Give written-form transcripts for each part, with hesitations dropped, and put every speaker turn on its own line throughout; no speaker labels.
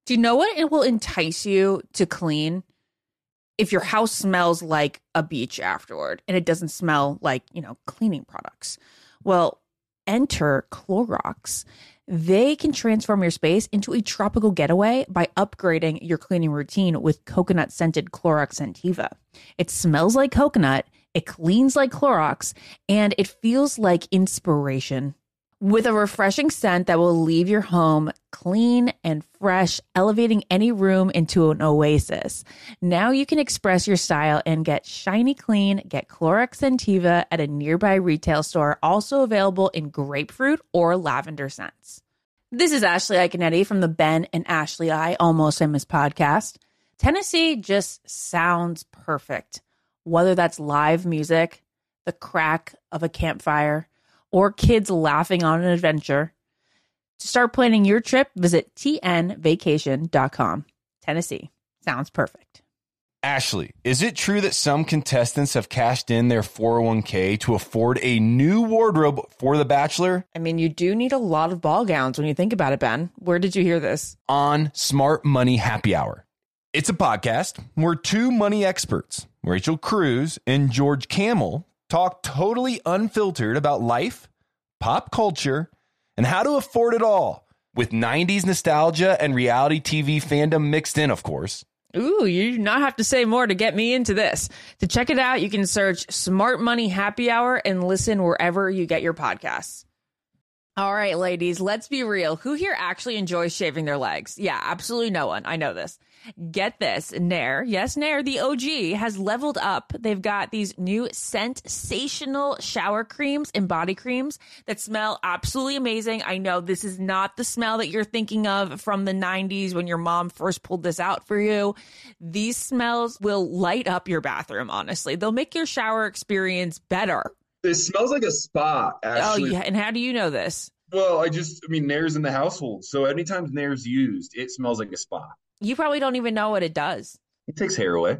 Do you know what it will entice you to clean? If your house smells like a beach afterward and it doesn't smell like, cleaning products. Well, enter Clorox. They can transform your space into a tropical getaway by upgrading your cleaning routine with coconut-scented Clorox Scentiva. It smells like coconut, it cleans like Clorox, and it feels like inspiration. With a refreshing scent that will leave your home clean and fresh, elevating any room into an oasis. Now you can express your style and get shiny clean. Get Clorox Scentiva at a nearby retail store, also available in grapefruit or lavender scents. This is Ashley Iconetti from the Ben and Ashley I Almost Famous podcast. Tennessee just sounds perfect, whether that's live music, the crack of a campfire, or kids laughing on an adventure. To start planning your trip, visit tnvacation.com. Tennessee sounds perfect.
Ashley, is it true that some contestants have cashed in their 401k to afford a new wardrobe for The Bachelor?
I mean, you do need a lot of ball gowns when you think about it, Ben. Where did you hear this?
On Smart Money Happy Hour. It's a podcast where two money experts, Rachel Cruz and George Camel, talk totally unfiltered about life, pop culture, and how to afford it all, with 90s nostalgia and reality TV fandom mixed in, of course.
Ooh, you do not have to say more to get me into this. To check it out, you can search Smart Money Happy Hour and listen wherever you get your podcasts. All right, ladies, let's be real. Who here actually enjoys shaving their legs? Yeah, absolutely no one. I know this. Get this. Nair, yes, Nair, the OG, has leveled up. They've got these new sensational shower creams and body creams that smell absolutely amazing. I know this is not the smell that you're thinking of from the 90s when your mom first pulled this out for you. These smells will light up your bathroom, honestly. They'll make your shower experience better.
It smells like a spa, actually.
Oh, yeah. And how do you know this?
Well, Nair's in the household. So anytime Nair's used, it smells like a spa.
You probably don't even know what it does.
It takes hair away.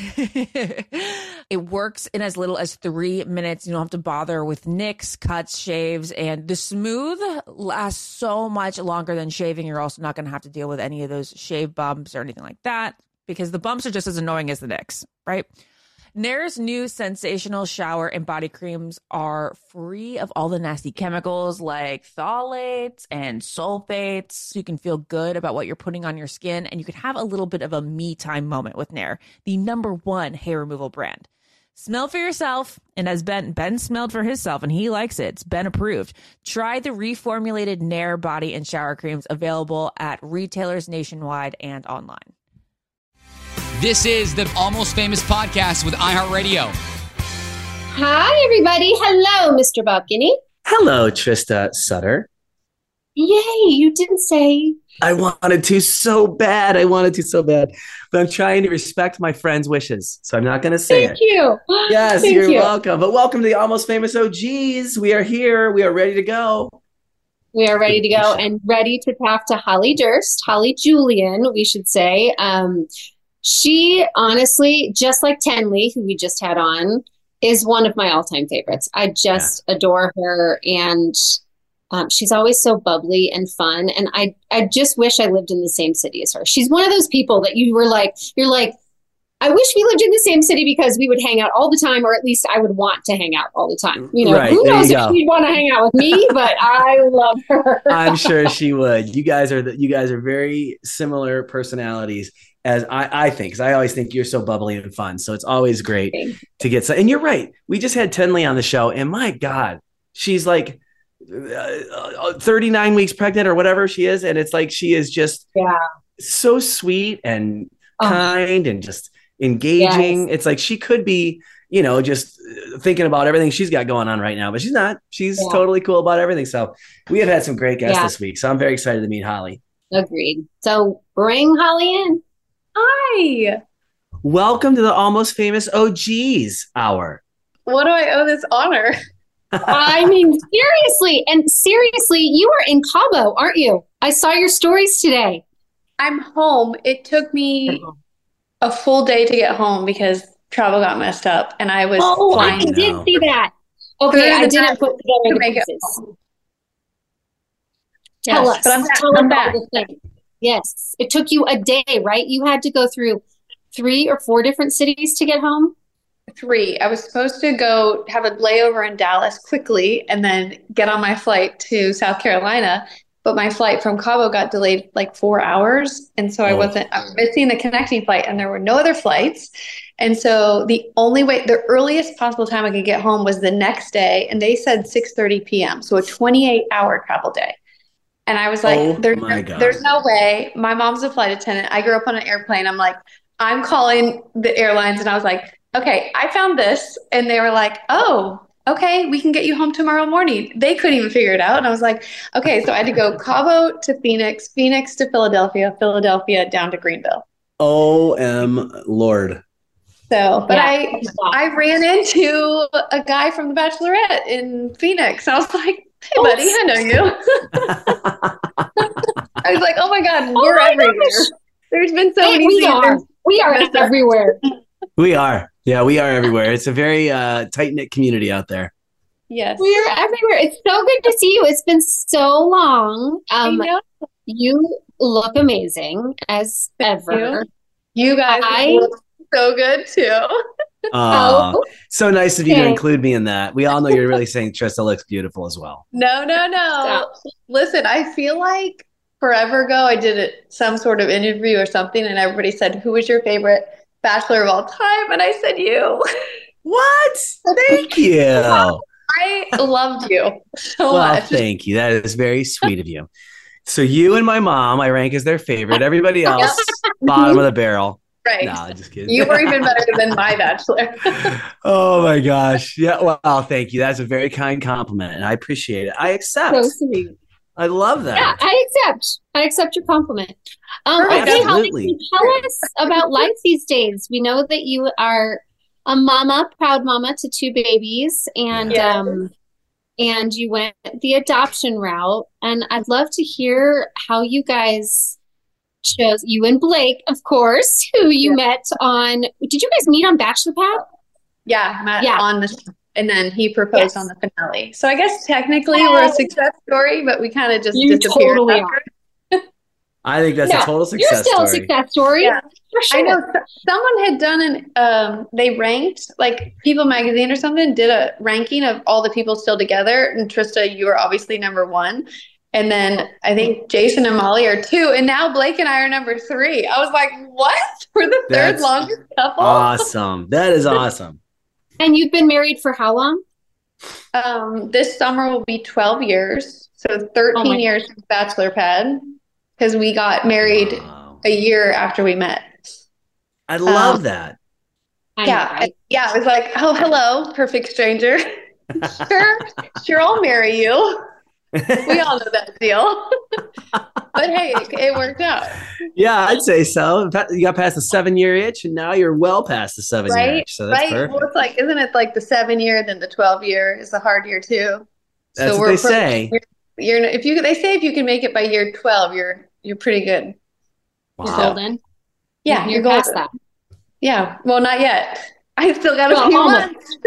It works in as little as 3 minutes. You don't have to bother with nicks, cuts, shaves, and the smooth lasts so much longer than shaving. You're also not going to have to deal with any of those shave bumps or anything like that because the bumps are just as annoying as the nicks, right? Nair's new sensational shower and body creams are free of all the nasty chemicals like phthalates and sulfates. So you can feel good about what you're putting on your skin, and you can have a little bit of a me time moment with Nair, the #1 hair removal brand. Smell for yourself, and as Ben smelled for himself, and he likes it. It's Ben approved. Try the reformulated Nair body and shower creams available at retailers nationwide and online.
This is the Almost Famous podcast with iHeartRadio.
Hi, everybody. Hello, Mr. Bobkinney.
Hello, Trista Sutter.
Yay, you didn't say.
I wanted to so bad. But I'm trying to respect my friends' wishes, so I'm not going to say it.
Thank you.
Yes, you're welcome. But welcome to the Almost Famous OGs. We are here. We are ready to go.
We are ready to go and ready to talk to Holly Durst, Holly Julian, we should say. She honestly, just like Tenley, who we just had on, is one of my all-time favorites. I just adore her, and she's always so bubbly and fun. And I just wish I lived in the same city as her. She's one of those people that you're like, I wish we lived in the same city because we would hang out all the time, or at least I would want to hang out all the time.
Right,
who knows if she'd want to hang out with me, but I love her.
I'm sure she would. You guys are very similar personalities. As I think, because I always think you're so bubbly and fun. So it's always great to get. And you're right. We just had Tenley on the show, and my God, she's like 39 weeks pregnant or whatever she is. And it's like, she is just so sweet and kind and just engaging. Yes. It's like she could be, just thinking about everything she's got going on right now, but she's not. She's totally cool about everything. So we have had some great guests this week. So I'm very excited to meet Holly.
Agreed. So bring Holly in.
Hi.
Welcome to the Almost Famous OGs Hour.
What do I owe this honor?
I mean, seriously, you are in Cabo, aren't you? I saw your stories today.
I'm home. It took me a full day to get home because travel got messed up, and I was flying.
I did see that. Okay, I didn't put together the pieces.
Tell us. But I'm back.
Yes. It took you a day, right? You had to go through 3 or 4 different cities to get home.
3. I was supposed to go have a layover in Dallas quickly and then get on my flight to South Carolina. But my flight from Cabo got delayed like 4 hours. And so I was missing the connecting flight, and there were no other flights. And so the earliest possible time I could get home was the next day. And they said 6:30 p.m. So a 28-hour travel day. And I was like, there's no way. My mom's a flight attendant. I grew up on an airplane. I'm like, I'm calling the airlines. And I was like, okay, I found this. And they were like, oh, okay, we can get you home tomorrow morning. They couldn't even figure it out. And I was like, okay, so I had to go Cabo to Phoenix, Phoenix to Philadelphia, Philadelphia down to Greenville.
Lord.
So, but yeah. I ran into a guy from The Bachelorette in Phoenix. I was like, hey, buddy, I know you. I was like, oh my God, we're everywhere. Gosh. There's been so many
seasons. We are everywhere.
We are. Yeah, we are everywhere. It's a very tight-knit community out there.
Yes.
We are everywhere. It's so good to see you. It's been so long.
I know.
You look amazing as ever.
You guys look so good too.
Oh, so nice of you to include me in that. We all know you're really saying Trista looks beautiful as well.
No. Listen, I feel like forever ago I did some sort of interview or something, and everybody said, who was your favorite Bachelor of all time? And I said you.
What? Thank you.
I loved you so much.
Thank you. That is very sweet of you. So you and my mom, I rank as their favorite. Everybody else, bottom of the barrel.
Right.
No, just kidding.
You were even better than my Bachelor.
Oh my gosh. Yeah. Well, thank you. That's a very kind compliment, and I appreciate it. I accept.
So sweet.
I love that.
Yeah, I accept your compliment.
Okay,
Holly, tell us about life these days. We know that you are a mama, proud mama to 2 babies, and and you went the adoption route. And I'd love to hear how you guys chose, you and Blake, of course, who you met on. Did you guys meet on Bachelor Pad?
Yeah, met on the show. And then he proposed on the finale. So I guess technically we're a success story, but we kind of just disappeared.
Totally are.
I think that's a total success story.
You're still a success story.
Yeah.
For sure.
I know someone had done they ranked, like People Magazine or something, did a ranking of all the people still together. And Trista, you were obviously number 1. And then I think Jason and Molly are 2. And now Blake and I are number 3. I was like, what? We're the third longest couple?
Awesome. That is awesome.
And you've been married for how long?
This summer will be 12 years. So 13 years since Bachelor Pad, because we got married a year after we met.
I love that.
I was like, oh, hello, perfect stranger. Sure, I'll marry you. We all know that deal. But hey, it worked out.
Yeah, I'd say so. You got past the 7-year itch, and now you're well past the 7-year itch. So that's perfect.
Well, it's like, isn't it like the 7-year, then the 12-year is the hard year too?
That's what they say.
They say if you can make it by year 12, you're pretty good.
Wow. You're golden.
Yeah,
you're past that.
Yeah. Well, not yet. I still got a few months.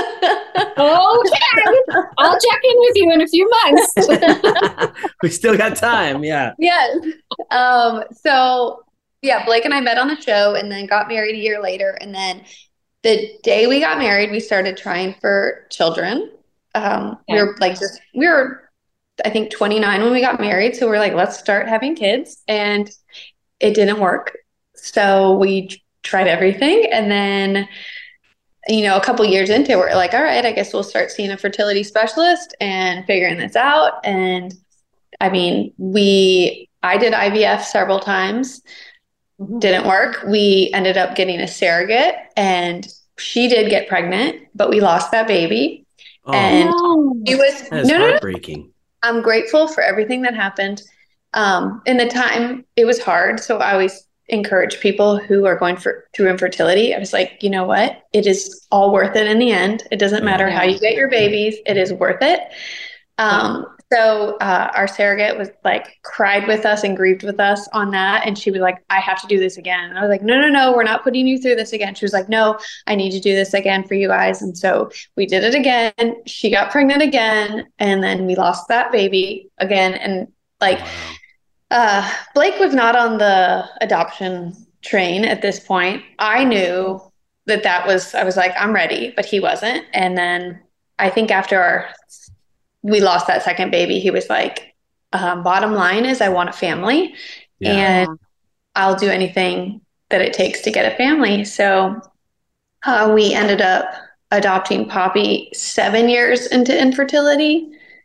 Okay. I'll check in with you in a few months.
We still got time. Yeah.
Yes. So Blake and I met on the show and then got married a year later. And then the day we got married, we started trying for children. We were I think 29 when we got married. So we're like, let's start having kids. And it didn't work. So we tried everything. And then, a couple years into it, we're like, all right, I guess we'll start seeing a fertility specialist and figuring this out. And I mean, I did IVF several times, didn't work. We ended up getting a surrogate and she did get pregnant, but we lost that baby. And it was
heartbreaking.
I'm grateful for everything that happened. In the time, it was hard. So I always encourage people who are going through infertility. I was like, you know what? It is all worth it in the end. It doesn't matter how you get your babies. It is worth it. So our surrogate was like, cried with us and grieved with us on that. And she was like, I have to do this again. And I was like, no, we're not putting you through this again. She was like, no, I need to do this again for you guys. And so we did it again. She got pregnant again. And then we lost that baby again. And Blake was not on the adoption train at this point. I knew I was like, I'm ready, but he wasn't. And then I think after we lost that second baby, he was like, bottom line is I want a family and I'll do anything that it takes to get a family. So we ended up adopting Poppy 7 years into infertility.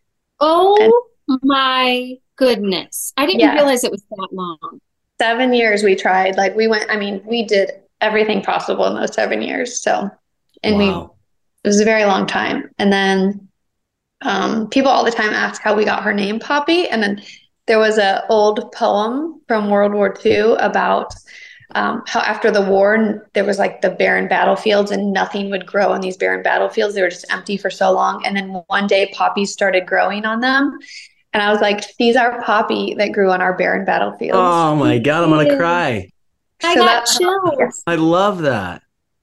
Oh my goodness. I didn't realize it was that long.
7 years we tried. Like we did everything possible in those 7 years. So, and it was a very long time. And then people all the time ask how we got her name Poppy. And then there was an old poem from World War II about how after the war, there was like the barren battlefields and nothing would grow on these barren battlefields. They were just empty for so long. And then one day poppies started growing on them. And I was like, she's our poppy that grew on our barren battlefields.
Oh my God, I'm going to cry.
I got chills.
I love that.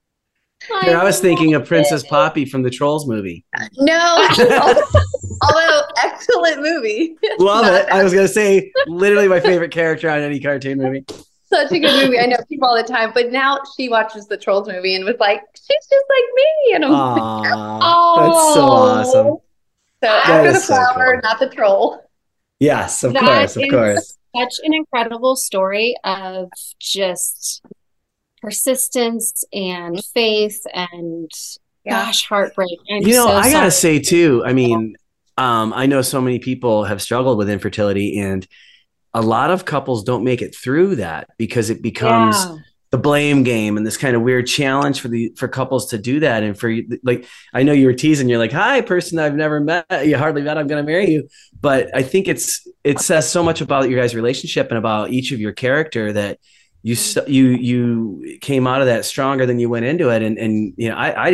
I was thinking of Princess Poppy from the Trolls movie.
No, although excellent movie.
Love it. I was going to say, literally my favorite character on any cartoon movie.
Such a good movie. I know people all the time, but now she watches the Trolls movie and was like, she's just like me. And I'm like,
that's so awesome.
So after the flower, not the troll.
Yes, of course.
Such an incredible story of just persistence and faith and heartbreak.
I gotta say too, I mean, I know so many people have struggled with infertility, and a lot of couples don't make it through that because it becomes the blame game and this kind of weird challenge for couples to do that. And for like, I know you were teasing, you're like, hi, person I've never met, you hardly met, I'm going to marry you. But I think it says so much about your guys' relationship and about each of your character that you came out of that stronger than you went into it. And you know, I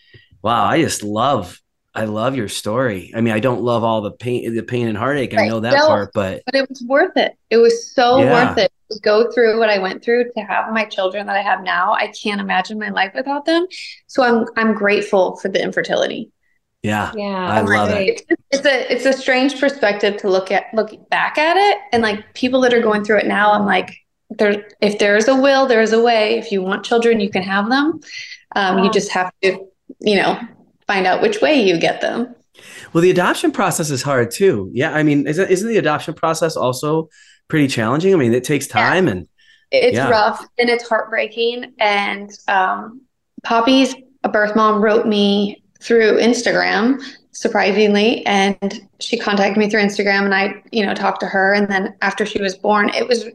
love your story. I mean, I don't love all the pain and heartache. Right. I know that part, but
it was worth it. It was so worth it to go through what I went through to have my children that I have now. I can't imagine my life without them. So I'm grateful for the infertility.
Yeah. I love it.
It's a strange perspective to look back at it. And like people that are going through it now, I'm like, if there's a will, there's a way. If you want children, you can have them. You just have to, find out which way you get them.
Well, the adoption process is hard too. Yeah. I mean, isn't the adoption process also pretty challenging? I mean, it takes time and
it's rough and it's heartbreaking. And Poppy's birth mom wrote me through Instagram, surprisingly, and she contacted me through Instagram, and I, talked to her. And then after she was born, it was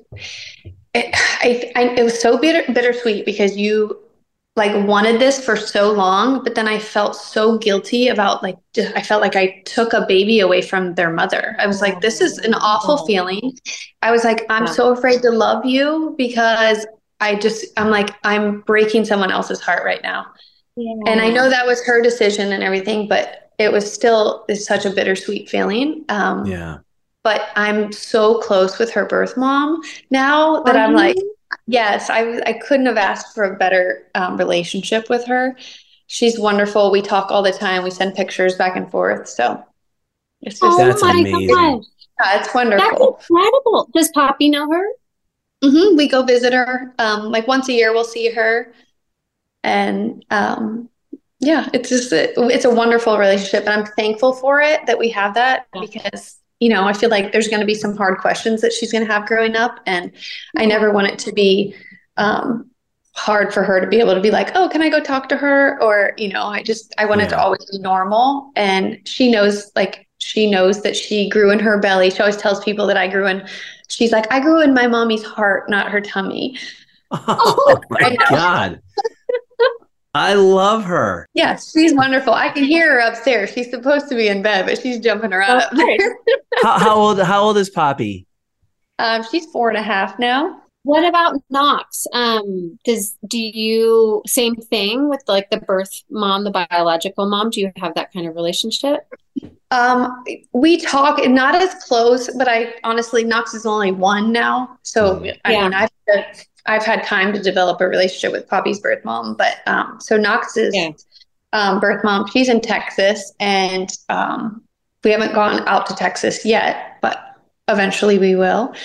so bittersweet because you wanted this for so long, but then I felt so guilty about I felt like I took a baby away from their mother. I was like, this is an awful feeling. I was like, I'm so afraid to love you because I'm breaking someone else's heart right now. Yeah. And I know that was her decision and everything, but it's such a bittersweet feeling. But I'm so close with her birth mom now that I'm like, yes, I couldn't have asked for a better relationship with her. She's wonderful. We talk all the time. We send pictures back and forth. So it's just
that's amazing.
God.
Yeah, it's wonderful.
That's incredible. Does Poppy know her?
Mm-hmm. We go visit her. Once a year, we'll see her. And it's a wonderful relationship. And I'm thankful for it that we have that because I feel like there's going to be some hard questions that she's going to have growing up. And I never want it to be hard for her to be able to be like, oh, can I go talk to her? Or, I want it to always be normal. And she knows that she grew in her belly. She always tells people that she's like, I grew in my mommy's heart, not her tummy.
Oh my God. I love her.
Yes, she's wonderful. I can hear her upstairs. She's supposed to be in bed, but she's jumping around up there.
How old is Poppy?
She's 4.5 now.
What about Knox? Do you same thing with the birth mom, the biological mom? Do you have that kind of relationship?
We talk, not as close, but Knox is only 1 now. So I've had time to develop a relationship with Poppy's birth mom, but so Knox's birth mom, she's in Texas, and we haven't gone out to Texas yet, but eventually we will.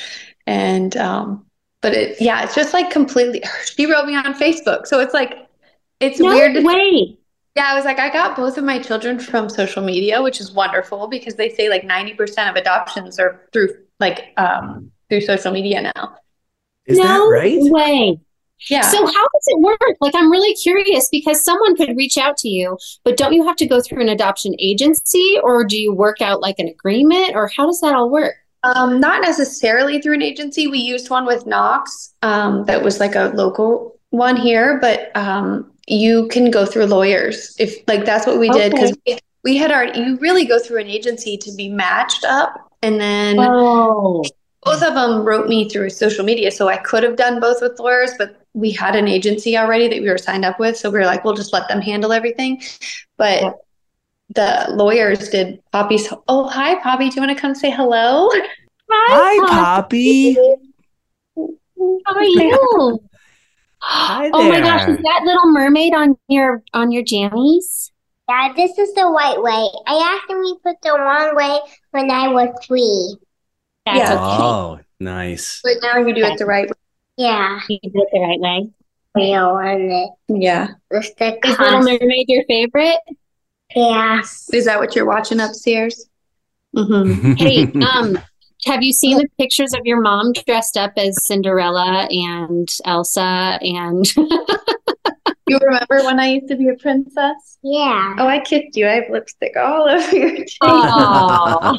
And, but it's just like completely, she wrote me on Facebook. So it's like, it's weird.
No way.
Yeah, I was like, I got both of my children from social media, which is wonderful because they say like 90% of adoptions are through social media now.
Is that right?
No way.
Yeah.
So how does it work? Like, I'm really curious because someone could reach out to you, but don't you have to go through an adoption agency, or do you work out like an agreement, or how does that all work?
Not necessarily through an agency. We used one with Knox, that was like a local one here, but you can go through lawyers if like that's what we did, because we had you really go through an agency to be matched up, and then both of them wrote me through social media, so I could have done both with lawyers, but we had an agency already that we were signed up with, so we were like, we'll just let them handle everything. But the lawyers did Poppy's. Oh, hi, Poppy. Do you want to come say hello?
Hi, Poppy.
How are you?
Hi there.
Oh my gosh, is that Little Mermaid on your jammies?
Yeah, this is the right way. I accidentally put the wrong way when I was 3.
That's okay.
Oh, nice.
But now you do it the right way.
Yeah.
You did it the right way.
Real on it.
Yeah.
With the
Is Little Mermaid your favorite?
Yes.
Is that what you're watching upstairs?
Mm-hmm. Hey, have you seen the pictures of your mom dressed up as Cinderella and Elsa and
You remember when I used to be a princess?
Yeah.
Oh, I kissed you. I have lipstick all over your cheek.
Oh.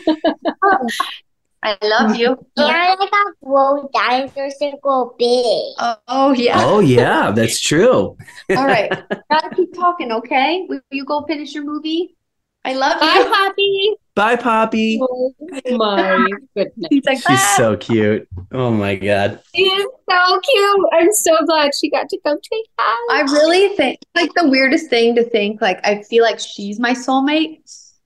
I love you.
And I got grow dinosaurs and grow big.
Oh, yeah.
Oh, yeah, that's true.
All right. Gotta keep talking, okay? Will you go finish your movie? I love
Bye,
you.
Poppy.
Bye, Poppy.
Oh my goodness.
He's like,
She's so cute. Oh, my God.
She is so cute. I'm so glad she got to come say hi.
I really think, like, the weirdest thing to think, like, I feel like she's my soulmate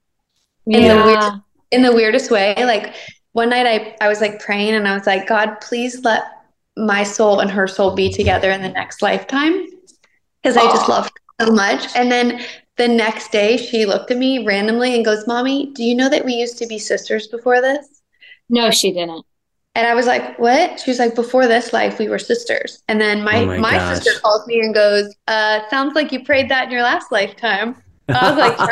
in the weirdest way. Like, one night I was, like, praying, and I was like, God, please let my soul and her soul be together in the next lifetime, because I just love her so much. And then the next day, she looked at me randomly and goes, Mommy, do you know that we used to be sisters before this?
No, she didn't.
And I was like, what? She was like, before this life, we were sisters. And then my sister calls me and goes, sounds like you prayed that in your last lifetime. I was like,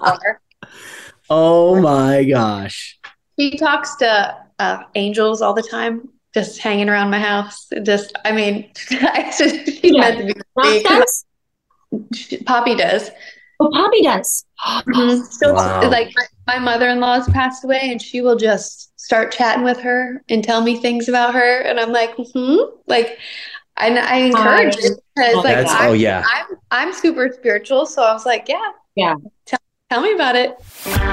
oh my gosh.
She talks to angels all the time, just hanging around my house. Just, I mean, she's meant to be. Poppy does.
Oh, Poppy does.
Mm-hmm. So, like, my mother-in-law has passed away, and she will just start chatting with her and tell me things about her, and I'm like, like, and I encourage it because, like, I'm super spiritual, so I was like, yeah, tell me about it.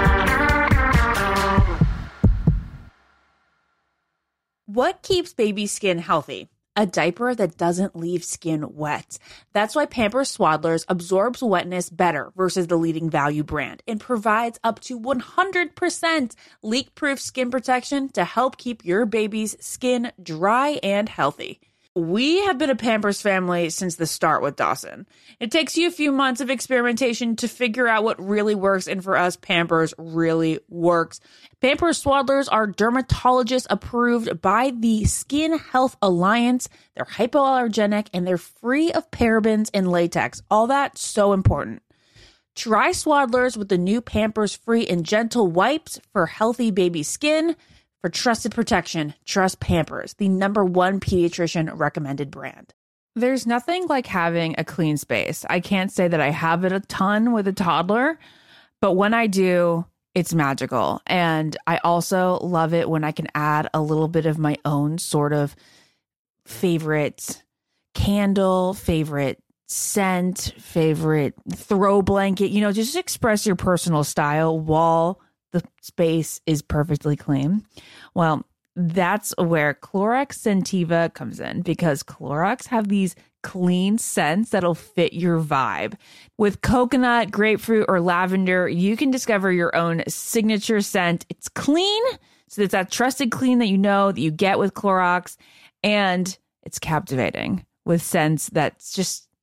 What keeps baby skin healthy? A diaper that doesn't leave skin wet. That's why Pampers Swaddlers absorbs wetness better versus the leading value brand and provides up to 100% leak-proof skin protection to help keep your baby's skin dry and healthy. We have been a Pampers family since the start with Dawson. It takes you a few months of experimentation to figure out what really works, and for us, Pampers really works. Pampers Swaddlers are dermatologist approved by the Skin Health Alliance. They're hypoallergenic and they're free of parabens and latex. All that so important. Try Swaddlers with the new Pampers Free and Gentle wipes for healthy baby skin. For trusted protection, trust Pampers, the #1 pediatrician recommended brand. There's nothing like having a clean space. I can't say that I have it a ton with a toddler, but when I do, it's magical. And I also love it when I can add a little bit of my own sort of favorite candle, favorite scent, favorite throw blanket, just express your personal style while the space is perfectly clean. Well, that's where Clorox Scentiva comes in, because Clorox have these clean scents that'll fit your vibe. With coconut, grapefruit, or lavender, you can discover your own signature scent. It's clean, so it's that trusted clean that you get with Clorox, and it's captivating with scents that's just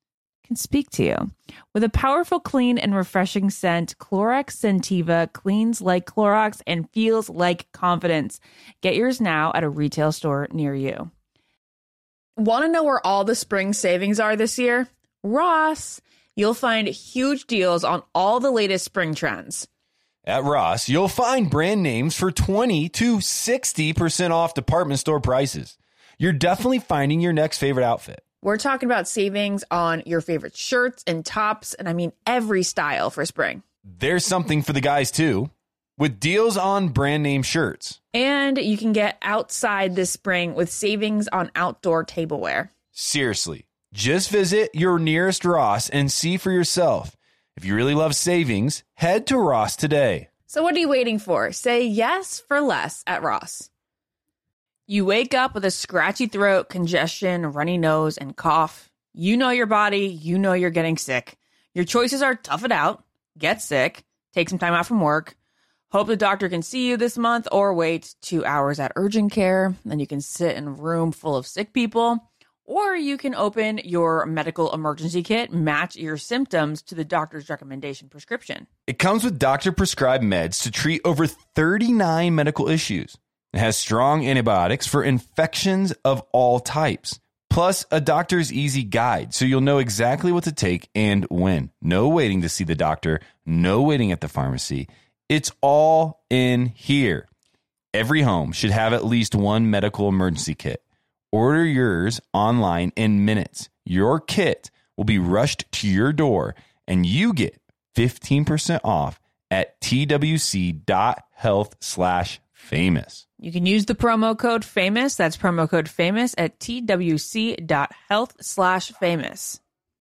can speak to you. With a powerful, clean, and refreshing scent, Clorox Scentiva cleans like Clorox and feels like confidence. Get yours now at a retail store near you. Want to know where all the spring savings are this year? Ross. You'll find huge deals on all the latest spring trends.
At Ross, you'll find brand names for 20 to 60% off department store prices. You're definitely finding your next favorite outfit.
We're talking about savings on your favorite shirts and tops, and I mean every style for spring.
There's something for the guys too, with deals on brand name shirts.
And you can get outside this spring with savings on outdoor tableware.
Seriously, just visit your nearest Ross and see for yourself. If you really love savings, head to Ross today.
So what are you waiting for? Say yes for less at Ross. You wake up with a scratchy throat, congestion, runny nose, and cough. You know your body. You know you're getting sick. Your choices are tough it out, get sick, take some time out from work, hope the doctor can see you this month, or wait 2 hours at urgent care. Then you can sit in a room full of sick people. Or you can open your medical emergency kit, match your symptoms to the doctor's recommendation prescription.
It comes with doctor-prescribed meds to treat over 39 medical issues. It has strong antibiotics for infections of all types, plus a doctor's easy guide, so you'll know exactly what to take and when. No waiting to see the doctor, no waiting at the pharmacy. It's all in here. Every home should have at least one medical emergency kit. Order yours online in minutes. Your kit will be rushed to your door, and you get 15% off at twc.health/famous.
You can use the promo code FAMOUS. That's promo code FAMOUS at twc.health/famous.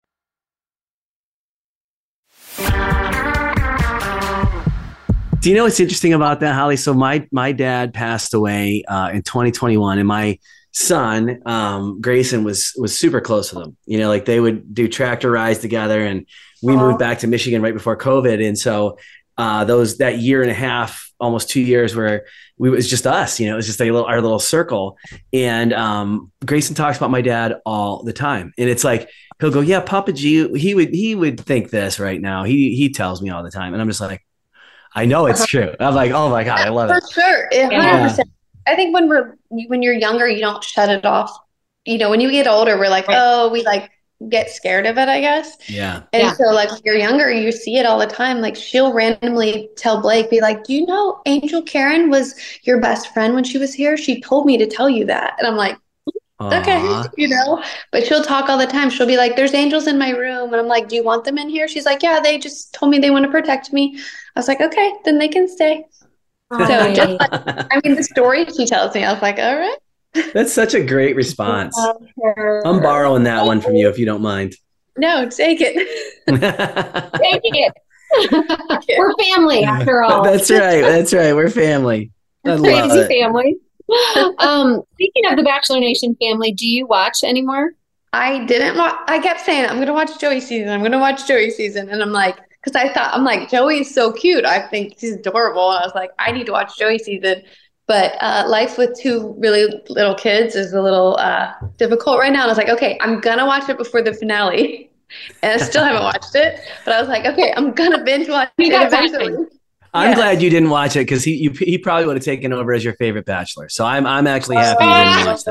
Do you know what's interesting about that, Holly? So my dad passed away in 2021, and my son, Grayson, was super close with him. You know, like they would do tractor rides together, and we moved back to Michigan right before COVID. And so that year and a half, almost 2 years, where it was just us, you know, it was just our little circle. And Grayson talks about my dad all the time. And it's like, he'll go, yeah, Papa G, he would think this right now. He tells me all the time. And I'm just like, I know it's true. I'm like, oh my God, I love it.
For sure. 100%. I think when you're younger, you don't shut it off. You know, when you get older, we're like, oh, we like get scared of it, I guess.
Yeah.
And so like when you're younger, you see it all the time. Like she'll randomly tell Blake, be like, do you know Angel Karen was your best friend when she was here? She told me to tell you that. And I'm like, okay, you know, but she'll talk all the time. She'll be like, there's angels in my room. And I'm like, do you want them in here? She's like, yeah, they just told me they want to protect me. I was like, okay, then they can stay. So just like, I mean, the story she tells me, I was like, all right.
That's such a great response. I'm borrowing that one from you if you don't mind.
No, take it.
Take it. We're family after all.
That's right. We're family. I love
Crazy
it.
family. Speaking of the Bachelor Nation family, do you watch anymore?
I didn't watch. I kept saying, I'm going to watch Joey season. I'm going to watch Joey season. And I'm like, because I'm like, Joey is so cute. I think he's adorable. And I was like, I need to watch Joey season. But life with two really little kids is a little difficult right now. And I was like, okay, I'm going to watch it before the finale. And I still haven't watched it. But I was like, okay, I'm going to binge watch it eventually.
I'm glad you didn't watch it, because he probably would have taken over as your favorite Bachelor. So I'm actually happy you didn't watch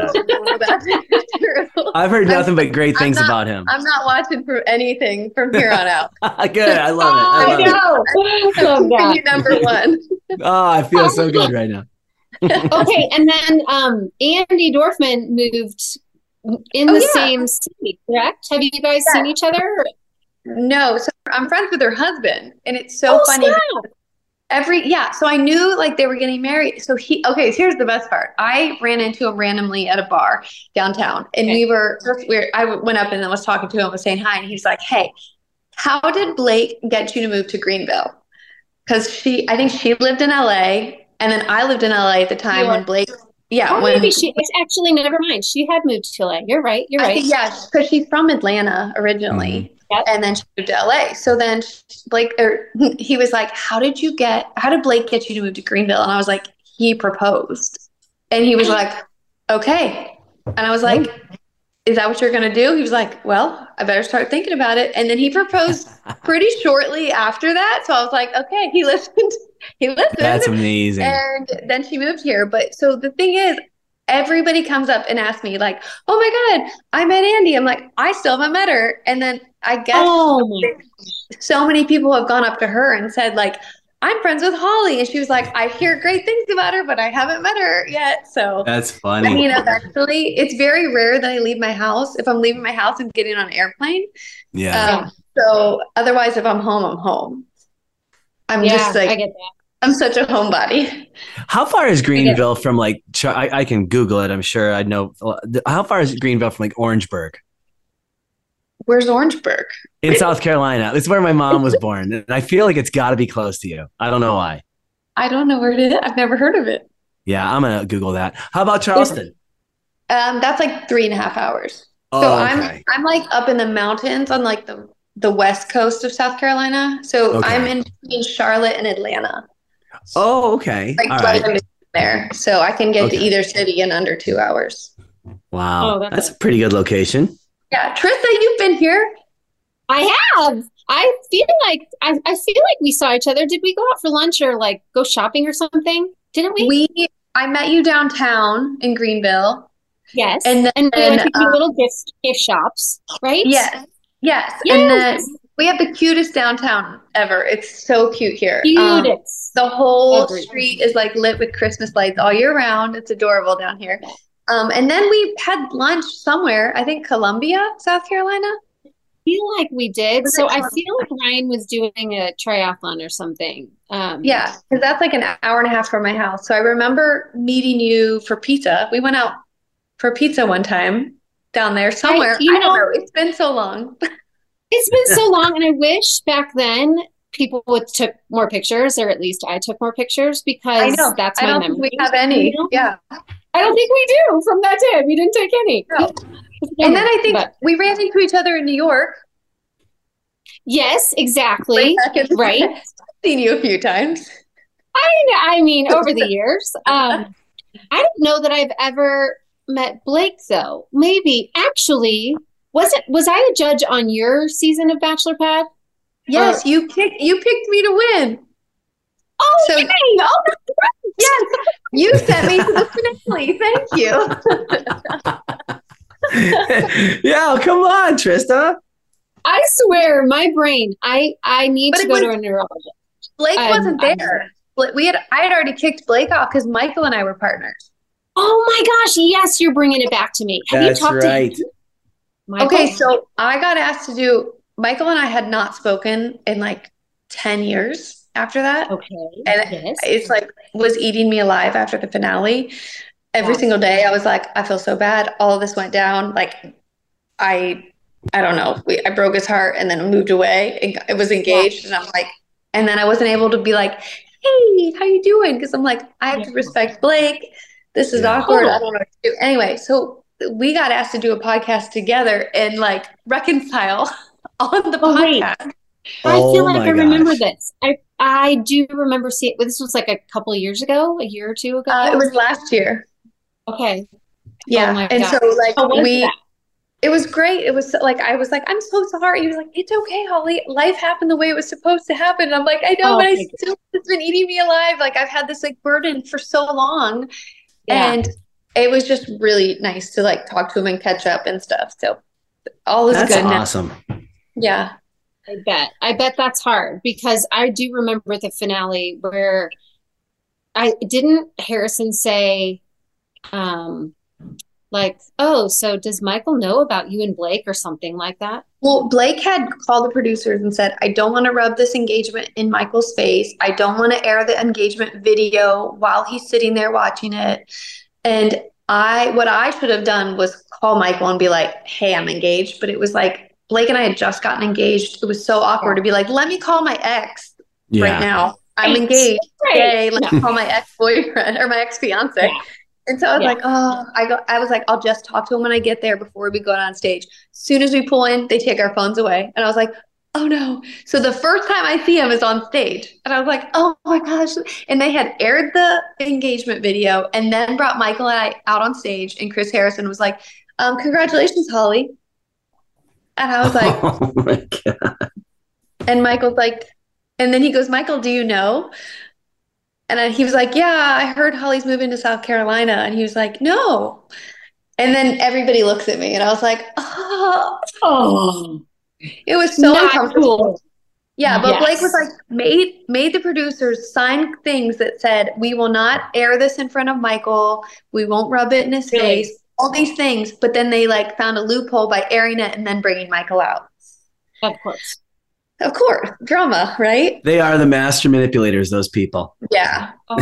that. I've heard nothing but great things about him.
I'm not watching for anything from here on out.
Good. I love it.
I love it. Number one.
Oh, I feel so good right now.
Okay, and then Andy Dorfman moved in the same city, correct? Have you guys seen each other?
No, so I'm friends with her husband, and it's so funny. So I knew like they were getting married. So here's the best part. I ran into him randomly at a bar downtown, and I went up and was talking to him, was saying hi, and he's like, hey, how did Blake get you to move to Greenville? Because I think she lived in LA, and then I lived in LA at the time when Blake. Yeah.
Maybe it's actually, never mind. She had moved to LA. You're right.
Because she's from Atlanta originally. Mm-hmm. Yep. And then she moved to LA. So then he was like, how did Blake get you to move to Greenville? And I was like, he proposed. And he was like, okay. And I was like, is that what you're going to do? He was like, well, I better start thinking about it. And then he proposed pretty shortly after that. So I was like, okay, he listened. He listened.
That's amazing.
And then she moved here. But so the thing is, everybody comes up and asks me like, oh my God, I met Andy. I'm like, I still haven't met her. And then I guess so many people have gone up to her and said like, I'm friends with Holly. And she was like, I hear great things about her, but I haven't met her yet. So
that's funny.
I mean, eventually, it's very rare that I leave my house. If I'm leaving my house, I'm getting on an airplane.
Yeah.
So otherwise, if I'm home, I'm home. I'm just like,
I get that.
I'm such a homebody.
How far is Greenville from like, I can Google it. I'm sure I know. How far is Greenville from like Orangeburg?
Where's Orangeburg?
In South Carolina. It's where my mom was born. And I feel like it's got to be close to you. I don't know why.
I don't know where it is. I've never heard of it.
Yeah, I'm going to Google that. How about Charleston?
That's like 3.5 hours.
Oh,
so
okay.
I'm like up in the mountains on like the west coast of South Carolina. So I'm in between Charlotte and Atlanta.
Oh, okay.
Like
all
right
right.
there. So I can get to either city in under 2 hours.
Wow. That's a pretty good location.
Yeah. Trista, you've been here.
I have. I feel like we saw each other. Did we go out for lunch or like go shopping or something? Didn't we?
I met you downtown in Greenville.
Yes.
And
we went to cute little gift shops, right?
Yes. Yes.
Yes.
And then we have the cutest downtown ever. It's so cute here.
Cutest.
The whole street is like lit with Christmas lights all year round. It's adorable down here. And then we had lunch somewhere, I think Columbia, South Carolina.
I feel like we did. So I feel like Ryan was doing a triathlon or something.
Yeah, because that's like an hour and a half from my house. So I remember meeting you for pizza. We went out for pizza one time down there somewhere. I don't know. It's been so long.
It's been so long. And I wish back then people took more pictures, or at least I took more pictures, because that's my memory.
We have any. Yeah.
I don't think we do from that time. We didn't take any.
No. And then I think we ran into each other in New York.
Yes, exactly. Right.
I've seen you a few times.
I mean, over the years. I don't know that I've ever met Blake, though. Maybe. Actually, was I a judge on your season of Bachelor Pad?
Yes, you picked me to win.
Oh, so, yay! Oh,
yes, you sent me to the finale. Thank you.
Yeah, come on, Trista.
I swear, my brain. I need to go to a neurologist.
Blake wasn't there. I had already kicked Blake off because Michael and I were partners.
Oh my gosh! Yes, you're bringing it back to me. Have you talked to him? Michael?
Okay, so I got asked to do. Michael and I had not spoken in like 10 years after that.
Okay.
And it's like was eating me alive after the finale. Every single day I was like, I feel so bad. All of this went down. Like I don't know. I broke his heart and then moved away and it was engaged. And I'm like, and then I wasn't able to be like, hey, how you doing? Because I'm like, I have to respect Blake. This is awkward. I don't know what to do. Anyway, so we got asked to do a podcast together and like reconcile on the podcast.
I feel like I remember this. I do remember seeing. This was like a couple of years ago, a year or two ago.
It was last year.
Okay.
Yeah, and so like it was great. It was like I was like, I'm so sorry. He was like, it's okay, Holly. Life happened the way it was supposed to happen. And I'm like, I know, but it's been eating me alive. Like I've had this like burden for so long, and it was just really nice to like talk to him and catch up and stuff. So all is good.
Awesome.
Yeah.
I bet that's hard, because I do remember the finale where didn't Harrison say, like, oh, so does Michael know about you and Blake or something like that?
Well, Blake had called the producers and said, I don't want to rub this engagement in Michael's face. I don't want to air the engagement video while he's sitting there watching it. And what I should have done was call Michael and be like, hey, I'm engaged. But it was like, Blake and I had just gotten engaged. It was so awkward to be like, let me call my ex right now. I'm engaged. Yay, let me call my ex-boyfriend or my ex-fiance. Yeah. And so I was like, I was like, I'll just talk to him when I get there before we go on stage. As soon as we pull in, they take our phones away. And I was like, oh no. So the first time I see him is on stage. And I was like, oh my gosh. And they had aired the engagement video and then brought Michael and I out on stage. And Chris Harrison was like, congratulations, Holly. And I was like,
oh my God.
and Michael's like, and then he goes, Michael, do you know? And then he was like, yeah, I heard Holly's moving to South Carolina. And he was like, no. And then everybody looks at me and I was like, oh, it was so uncomfortable.
Cool.
Yeah, but
Yes.
Blake was like, made the producers sign things that said, we will not air this in front of Michael. We won't rub it in his
Really?
face, all these things. But then they like found a loophole by airing it and then bringing Michael out.
Of course.
Of course, drama, right?
They are the master manipulators, those people.
Yeah.
Oh,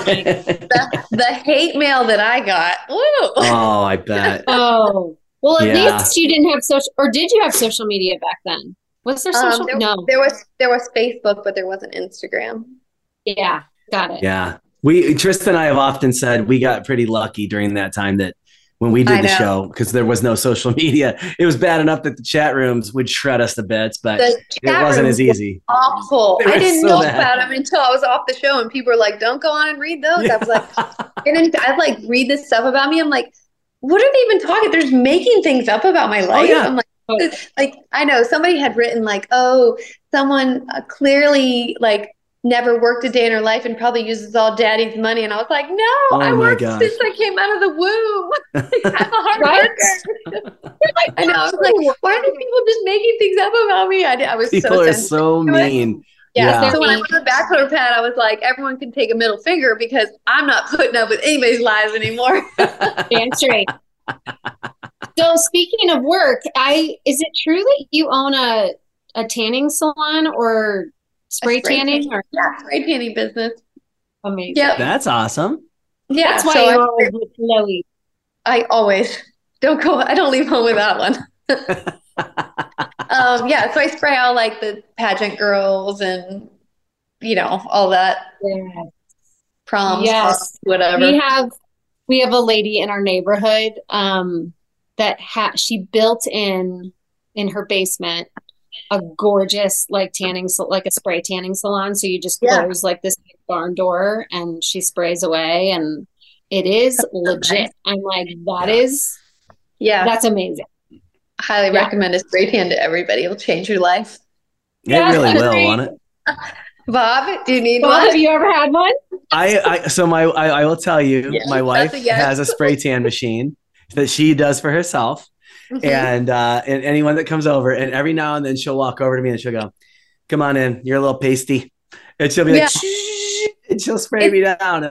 The hate mail that I got. Woo.
Oh, I bet.
oh. Well, at
Yeah.
least you didn't have social, or did you have social media back then? Was there social? No.
There was Facebook, but there wasn't Instagram.
Yeah, got it.
Yeah. Tristan and I have often said we got pretty lucky during that time that when we did the show, because there was no social media, it was bad enough that the chat rooms would shred us to bits, but it wasn't as easy.
Awful.
They were
I didn't
so
know
bad.
about them until I was off the show and people were like, don't go on and read those. I was like, and then I'd like read this stuff about me. I'm like, what are they even talking? They're just making things up about my life.
yeah.
I'm like, I know somebody had written like, oh, someone clearly like never worked a day in her life and probably uses all daddy's money. And I was like, no, I
my
worked
gosh.
since I came out of the womb. I'm a hard worker. I know. I was like, why are these people just making things up about me? I was
People
so
are
sensitive
so
to it.
mean.
Yeah. So when I went to the Bachelor pad, I was like, everyone can take a middle finger because I'm not putting up with anybody's lies anymore.
Damn straight. So speaking of work, is it true that you own a tanning salon or spray tanning? Or
Yeah, spray tanning business.
amazing.
Yeah.
That's awesome.
Yeah.
That's why
so
you always look glowy.
I always I don't leave home without one. Yeah, so I spray out like the pageant girls and all that.
Yeah.
Proms,
Yes.
whatever.
We have a lady in our neighborhood that she built in her basement a gorgeous like like a spray tanning salon. So you just close like this barn door and she sprays away and it is legit. I'm like, that's amazing.
Highly recommend a spray tan to everybody. It'll change your life.
It really will, won't it?
Bob, do you need
Bob,
one?
have you ever had one?
I will tell you, my wife
that's a yes.
has a spray tan machine that she does for herself.
Mhm.
And anyone that comes over, and every now and then she'll walk over to me and she'll go, "Come on in, you're a little pasty," and she'll be like, "Shh," and she'll spray me down, and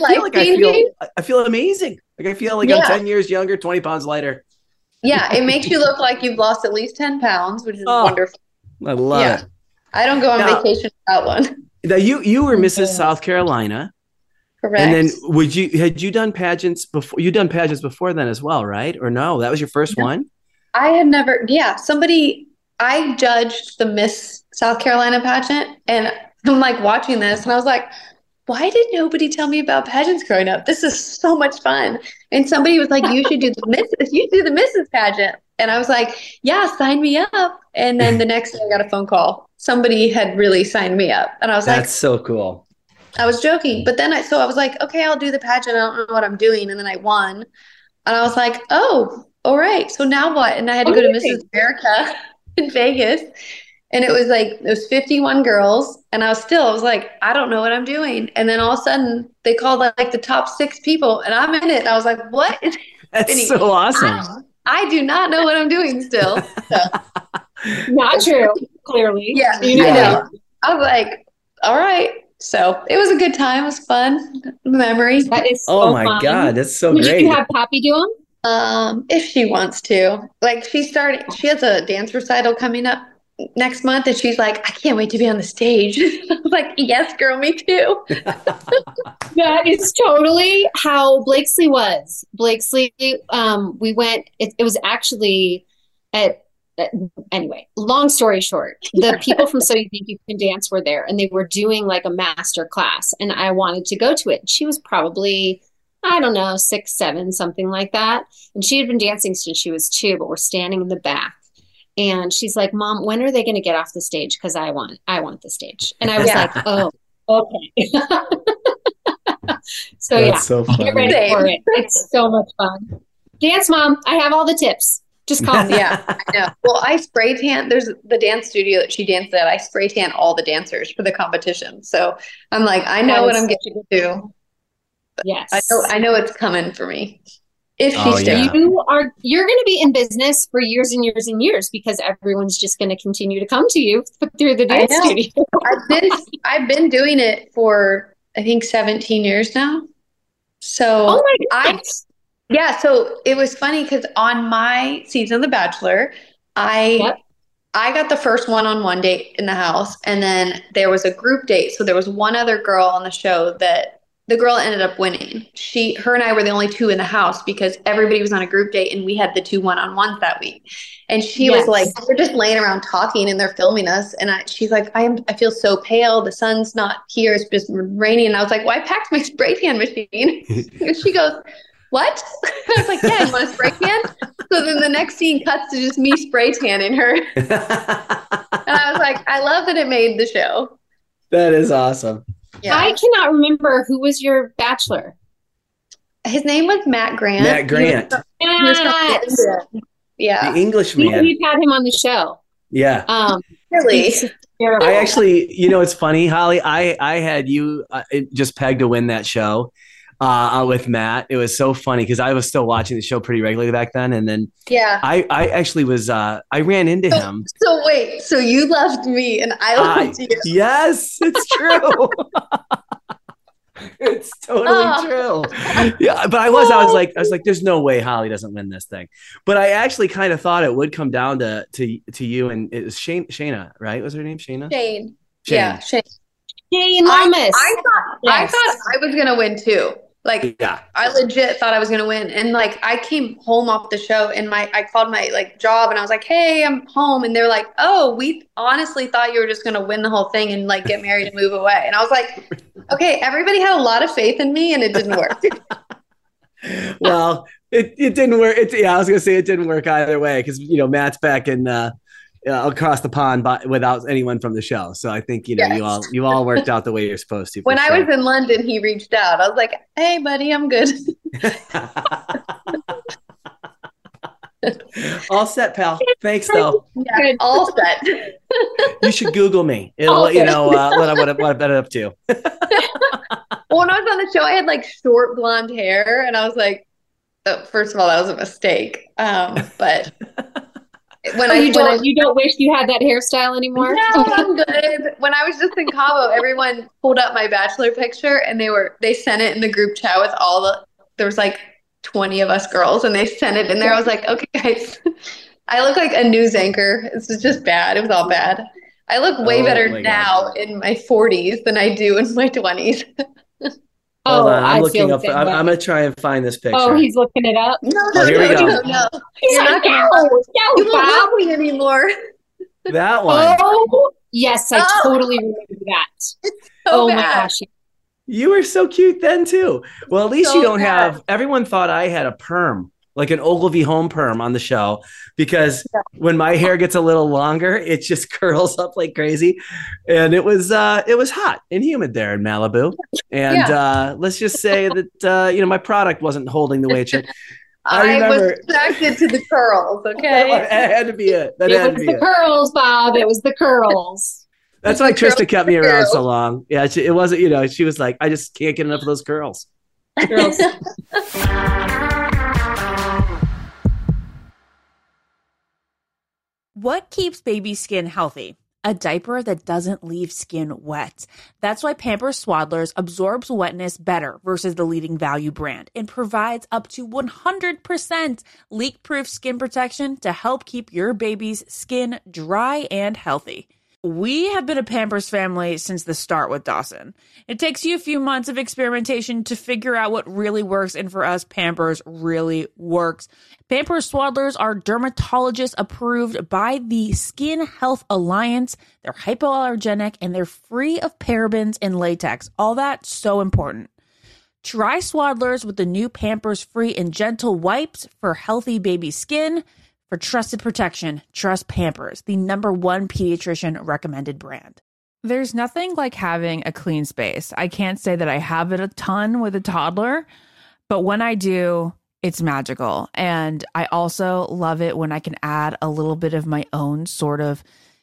I feel amazing. Like I feel like I'm 10 years younger, 20 pounds lighter.
Yeah, it makes you look like you've lost at least 10 pounds, which is wonderful.
I love it.
I don't go on vacation without one.
Now you were Mrs. South Carolina.
Correct.
And then had you done pageants before? You done pageants before then as well, right? Or no? That was your first one?
I had never, I judged the Miss South Carolina pageant and I'm like watching this and I was like, why did nobody tell me about pageants growing up? This is so much fun. And somebody was like, you should do the Mrs. pageant. And I was like, yeah, sign me up. And then the next day I got a phone call. Somebody had really signed me up. And I was like,
that's so cool.
I was joking. But then I was like, okay, I'll do the pageant. I don't know what I'm doing. And then I won. And I was like, oh, all right. So now what? And I had to go to Mrs. America in Vegas. And it was 51 girls. And I was like, I don't know what I'm doing. And then all of a sudden they called like the top 6 people and I'm in it. And I was like, what is
That's so awesome.
I do not know what I'm doing still. So.
Not true, clearly.
Yeah, I know. I was like, all right. So it was a good time. It was fun. Memory.
That is so
Oh my
fun.
God, that's so
Would
great.
you have Poppy do them?
If she wants to. Like she has a dance recital coming up next month and she's like, I can't wait to be on the stage. I was like, yes, girl, me too.
That is totally how Blakesley was. Blakesley, we went, it was actually anyway, long story short, the people from So You Think You Can Dance were there and they were doing like a master class and I wanted to go to it. She was probably, I don't know, 6, 7, something like that. And she had been dancing since she was 2, but we're standing in the back. And she's like, Mom, when are they going to get off the stage? Because I want the stage. And I was like, oh, okay. So
That's so funny.
get ready for it. It's so much fun. Dance Mom, I have all the tips. Just call me.
Yeah, I know. Well, I spray tan. There's the dance studio that she dances at. I spray tan all the dancers for the competition. So I'm like, I know what I'm getting to.
Yes.
I know it's coming for me. If she stays.
Yeah.
You're going to be in business for years and years and years because everyone's just going to continue to come to you through the dance studio.
I've been doing it for I think 17 years now. So
oh my goodness.
So it was funny because on my season of The Bachelor, I got the first one-on-one date in the house, and then there was a group date. So there was one other girl on the show that the girl ended up winning. Her and I were the only two in the house because everybody was on a group date, and we had the 2 one-on-ones that week. And she was like, we're just laying around talking, and they're filming us. And she's like, I feel so pale. The sun's not here. It's just raining. And I was like, well, I packed my spray tan machine. And she goes, what? I was like, yeah, you want a spray tan? So then the next scene cuts to just me spray tanning her. And I was like, I love that it made the show.
That is awesome.
Yeah. I cannot remember who was your bachelor.
His name was Matt Grant.
Matt Grant.
Yeah.
The Englishman.
We've had him on the show.
Yeah.
Really?
I actually, it's funny, Holly. I had you just pegged to win that show with Matt. It was so funny because I was still watching the show pretty regularly back then. And then I actually was, I ran into him.
So wait, so you loved me and I loved you.
Yes, it's true. It's totally true. Yeah, but I was like, there's no way Holly doesn't win this thing. But I actually kind of thought it would come down to you, and it was Shayna, right? Was her name Shayna?
Shane. Yeah, Shane.
Shane Lamas.
I thought I was gonna win too. Like, I legit thought I was gonna win, and like I came home off the show, and I called my job, and I was like, "Hey, I'm home," and they're like, "Oh, we honestly thought you were just gonna win the whole thing and like get married and move away," and I was like, "Okay, everybody had a lot of faith in me, and it didn't work."
Well, it didn't work. I was gonna say it didn't work either way because Matt's back in across the pond without anyone from the show. So I think you all worked out the way you're supposed to.
When I was in London, he reached out. I was like, "Hey, buddy, I'm good."
All set, pal. Thanks, though.
Yeah, all set.
You should Google me. It'll let you know what I've been up to.
Well, when I was on the show, I had like short blonde hair, and I was like, first of all, that was a mistake. But
you don't wish you had that hairstyle anymore?
No, I'm good. When I was just in Cabo, everyone pulled up my bachelor picture, and they sent it in the group chat with there was like 20 of us girls, and they sent it in there. I was like, okay, guys, I look like a news anchor. This is just bad. It was all bad. I look way better now in my 40s than I do in my 20s.
Hold on, I'm looking up. I'm going to try and find this picture.
Oh, he's looking it up?
No.
Here we go.
No.
You're not going to
you won't love me anymore.
That one.
Oh, yes, I totally remember that.
So
my
bad.
gosh.
You were so cute then, too. Well, at least you don't have... Everyone thought I had a perm, like an Ogilvy home perm on the show, because when my hair gets a little longer, it just curls up like crazy. And it was hot and humid there in Malibu. And let's just say that, my product wasn't holding the way it should.
I was attracted to the curls, okay?
That had to be it.
It was the curls, Bob. It was the curls.
That's why Trista kept me around so long. Yeah, it wasn't, she was like, I just can't get enough of those curls.
Girls.
What keeps baby skin healthy? A diaper that doesn't leave skin wet. That's why Pampers Swaddlers absorbs wetness better versus the leading value brand and provides up to 100% leak-proof skin protection to help keep your baby's skin dry and healthy. We have been a Pampers family since the start with Dawson. It takes you a few months of experimentation to figure out what really works, and for us, Pampers really works. Pampers Swaddlers are dermatologist approved by the Skin Health Alliance. They're hypoallergenic and they're free of parabens and latex. All that so important. Try Swaddlers with the new Pampers Free and Gentle wipes for healthy baby skin. For trusted protection, trust Pampers, the #1 pediatrician recommended brand. There's nothing like having a clean space. I can't say that I have it a ton with a toddler, but when I do, It's magical. And I also love it when I can add a little bit of my own sort of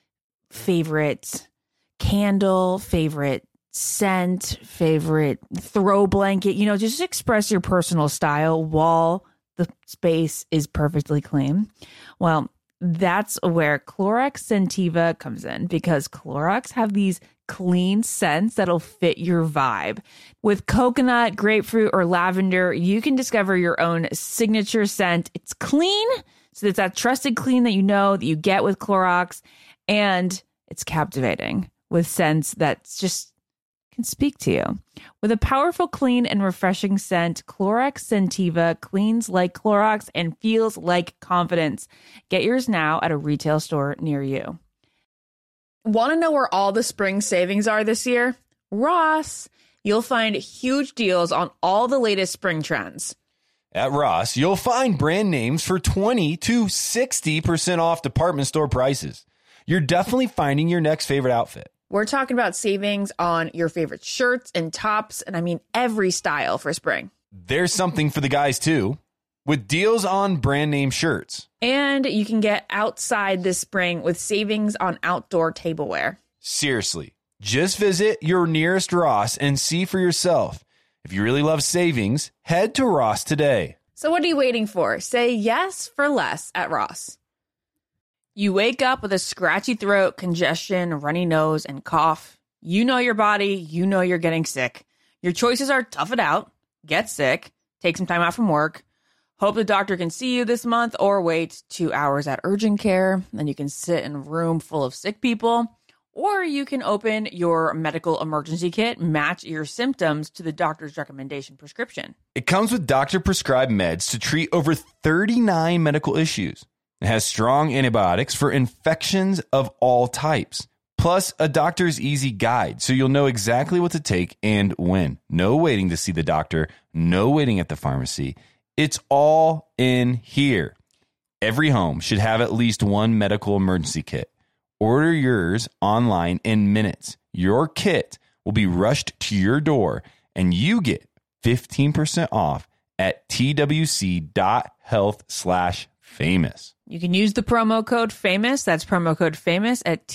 favorite candle, favorite scent, favorite throw blanket, just express your personal style while the space is perfectly clean. Well, that's where Clorox Scentiva comes in, because Clorox have these clean scents that'll fit your vibe. With coconut, grapefruit, or lavender, you can discover your own signature scent. It's clean, so it's that trusted clean that that you get with Clorox, and it's captivating with scents that just can speak to you. With a powerful, clean, and refreshing scent, Clorox Scentiva cleans like Clorox and feels like confidence. Get yours now at a retail store near you. Want to know where all the spring savings are this year? Ross. You'll find huge deals on all the latest spring trends.
At Ross, you'll find brand names for 20 to 60% off department store prices. You're definitely finding your next favorite outfit.
We're talking about savings on your favorite shirts and tops, and I mean every style for spring.
There's something for the guys too, with deals on brand name shirts.
And you can get outside this spring with savings on outdoor tableware.
Seriously, just visit your nearest Ross and see for yourself. If you really love savings, head to Ross today.
So what are you waiting for? Say yes for less at Ross. You wake up with a scratchy throat, congestion, runny nose, and cough. You know your body. You know you're getting sick. Your choices are tough it out, get sick, take some time out from work, hope the doctor can see you this month, or wait 2 hours at urgent care. Then you can sit in a room full of sick people. Or you can open your medical emergency kit, match your symptoms to the doctor's recommendation prescription.
It comes with doctor-prescribed meds to treat over 39 medical issues. It has strong antibiotics for infections of all types, plus a doctor's easy guide, so you'll know exactly what to take and when. No waiting to see the doctor, no waiting at the pharmacy. It's all in here. Every home should have at least one medical emergency kit. Order yours online in minutes. Your kit will be rushed to your door, and you get 15% off at twc.health/famous.
You can use the promo code FAMOUS. That's promo code FAMOUS at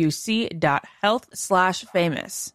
twc.health/famous.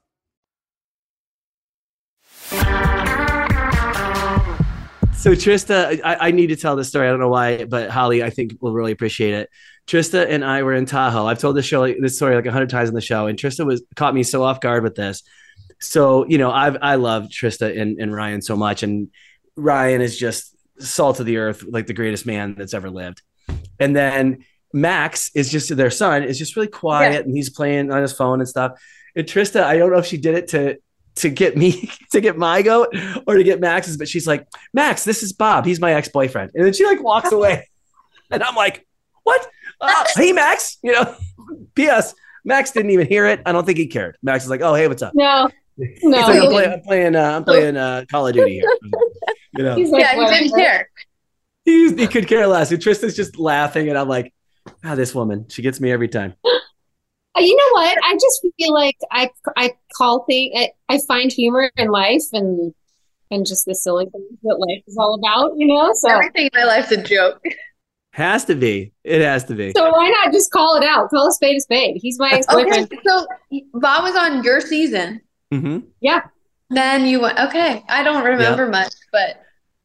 So Trista, I need to tell this story. I don't know why, but Holly, I think will really appreciate it. Trista and I were in Tahoe. I've told this story like 100 times on the show, and Trista caught me so off guard with this. So, I love Trista and Ryan so much, and Ryan is just salt of the earth, like the greatest man that's ever lived. And then Max is just their son is just really quiet, and he's playing on his phone and stuff. And Trista, I don't know if she did it to get me to get my goat or to get Max's, but she's like, Max, this is Bob. He's my ex-boyfriend. And then she walks away, and I'm like, what? Hey, Max. P.S. Max didn't even hear it. I don't think he cared. Max is like, oh, hey, what's up?
No.
Like, I'm playing Call of Duty here.
He's like, he didn't care.
He could care less. And Tristan's just laughing, and I'm like, this woman, she gets me every time.
You know what? I just feel like I call things. I find humor in life and just the silly things that life is all about. So
everything in my life's a joke.
Has to be. It has to be.
So why not just call it out? Call a spade a spade. He's my ex-boyfriend.
Okay, so Bob was on your season.
Mm-hmm.
Yeah.
Then you went. Okay, I don't remember much, but.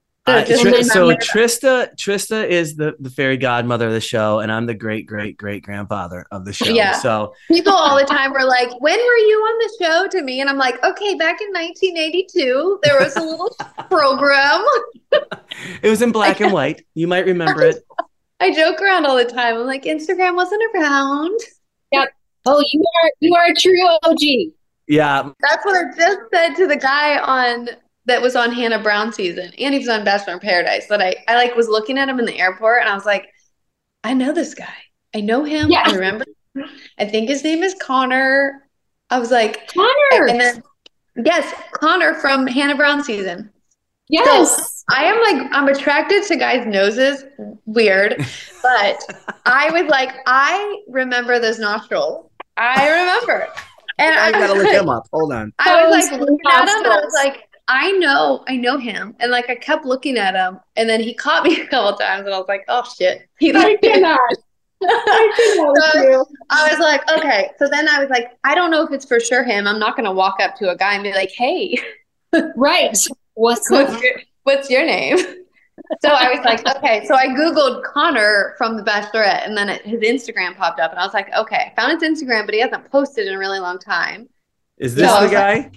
Trista is the fairy godmother of the show, and I'm the great grandfather of the show.
Yeah.
So
people all the time were like, "When were you on the show?" To me, and I'm like, "Okay, back in 1982, there was a little program."
It was in black and white. You might remember it.
I joke around all the time. I'm like, Instagram wasn't around.
Yep. Oh, you are a true OG.
Yeah.
That's what I just said to the guy that was on Hannah Brown season, and he was on Bachelor in Paradise. That I was looking at him in the airport, and I was like, I know this guy. I know him. Yeah. I remember him. I think his name is Connor. I was like,
Connor.
And then, yes, Connor from Hannah Brown season.
Yes.
So I'm attracted to guys' noses. Weird. But I remember those nostrils. I remember. And
I gotta look him up. Hold on.
I was like, looking at him, and I was like, I know him. And like I kept looking at him and then he caught me a couple times and I was like, oh shit.
I cannot.
So I was like, okay. So then I was like, I don't know if it's for sure him. I'm not going to walk up to a guy and be like, hey,
right. What's
your name? So I was like, okay. So I Googled Connor from The Bachelorette and then his Instagram popped up and I was like, okay, I found his Instagram, but he hasn't posted in a really long time.
Is this the guy?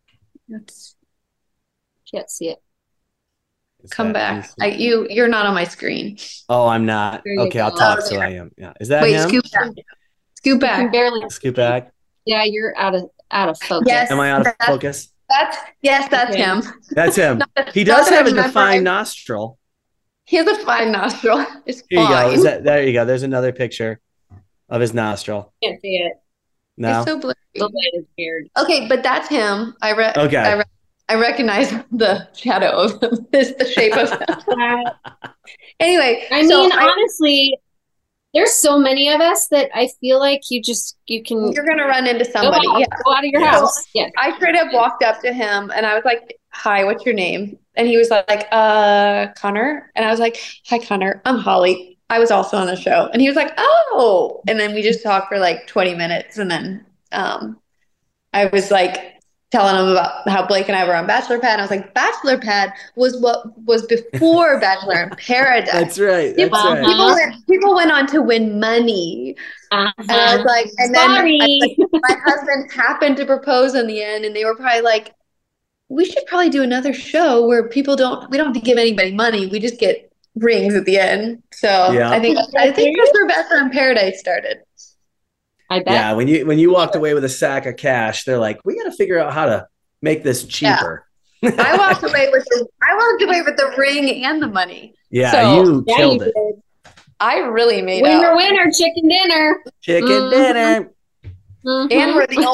Can't see it.
Come back. You're not on my screen.
Oh, I'm not. Okay, I'll talk so I am. Yeah. Is that him?
Scoot back. Scoot back.
You can barely
Scoot back.
Yeah, you're out of focus.
Yes.
Am I out of focus?
That's him.
That's him. He does have a defined nostril.
He has a fine nostril. It's
Here you
fine.
go. There you go. There's another picture of his nostril.
Can't see it.
No.
It's so blurry.
The light is weird.
Okay, but that's him.
Okay.
I recognize the shadow of him. It's the shape of him. Anyway,
I mean, honestly, there's so many of us that I feel like you're
gonna run into somebody.
Go out of your house. Yeah.
I straight up walked up to him and I was like, "Hi, what's your name?" And he was like, Connor. And I was like, "Hi, Connor. I'm Holly. I was also on the show." And he was like, "Oh." And then we just talked for like 20 minutes, and then I was like telling him about how Blake and I were on Bachelor Pad. And I was like, Bachelor Pad was what was before Bachelor in Paradise.
That's right.
People went on to win money. And I was like, and then my husband happened to propose in the end, and they were probably like, we should probably do another show where we don't have to give anybody money. We just get rings at the end. So yeah. I think that's where Bachelor in Paradise started.
I bet.
Yeah, when you walked away with a sack of cash, they're like, we got to figure out how to make this cheaper.
Yeah. I walked away with the ring and the money.
Yeah, so, you killed it.
I really made
winner, chicken dinner.
Chicken dinner.
Mm-hmm. And we're the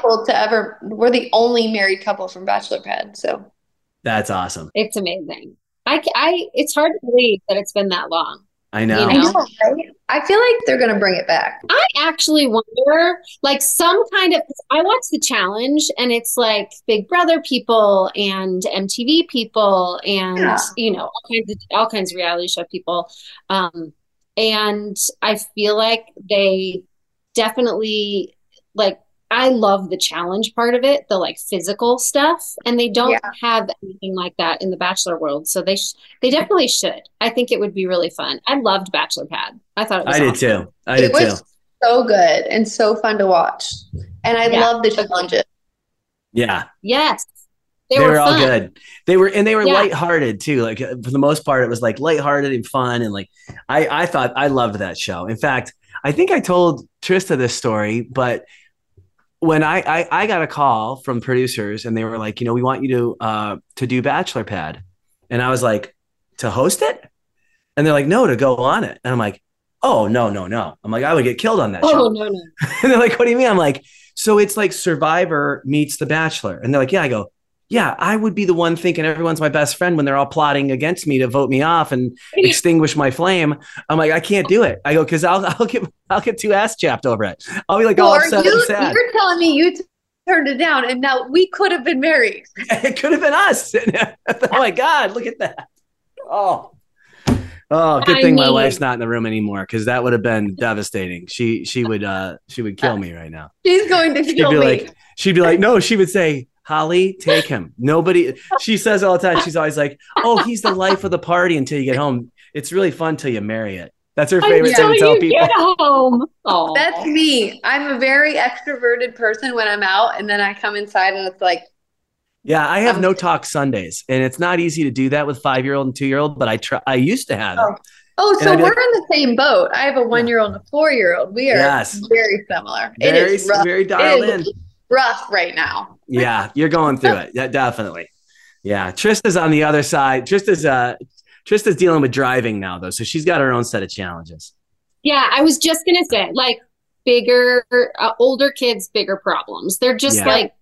only married couple from Bachelor Pad. So
that's awesome.
It's amazing. It's hard to believe that it's been that long.
I know.
I know, right? I feel like they're going to bring it back.
I actually wonder, like some kind of, I watch The Challenge and it's like Big Brother people and MTV people and, all kinds of reality show people. And I feel like they definitely I love the challenge part of it, the like physical stuff, and they don't have anything like that in the Bachelor world. So they definitely should. I think it would be really fun. I loved Bachelor Pad. I thought it was awesome.
I did too.
It was so good and so fun to watch. And I love the challenges.
Yeah.
Yes.
They were all good. They were lighthearted too. Like for the most part, it was like lighthearted and fun. And like, I thought I loved that show. In fact, I think I told Trista this story, but when I got a call from producers and they were like, we want you to do Bachelor Pad. And I was like, to host it? And they're like, no, to go on it. And I'm like, oh, no. I'm like, I would get killed on that show.
Oh, no.
And they're like, what do you mean? I'm like, so it's like Survivor meets The Bachelor. And they're like, yeah. I go, yeah, I would be the one thinking everyone's my best friend when they're all plotting against me to vote me off and extinguish my flame. I'm like, I can't do it. I go, because I'll get too ass chapped over it. I'll be like all upset and sad.
You're telling me you turned it down, and now we could have been married.
It could have been us. Oh my God, look at that. Oh, good thing my wife's not in the room anymore, because that would have been devastating. She would kill me right now.
She's going to kill me.
She'd be like, no, she would say, Holly, take him. Nobody, she says all the time, she's always like, oh, he's the life of the party until you get home. It's really fun till you marry it. That's her favorite thing to tell people.
Get home. Aww.
That's me. I'm a very extroverted person when I'm out, and then I come inside and it's like.
Yeah, I have no talk Sundays, and it's not easy to do that with 5-year-old and 2-year-old, but I used to have it.
Oh, so we're in the same boat. I have a 1-year-old and a 4-year-old. We are very similar. It is rough.
Very dialed in.
Rough right now.
Yeah, you're going through it. Yeah, definitely. Yeah, Trista's on the other side. Trista's dealing with driving now, though, so she's got her own set of challenges.
Yeah, I was just gonna say, like bigger, older kids, bigger problems. They're just like,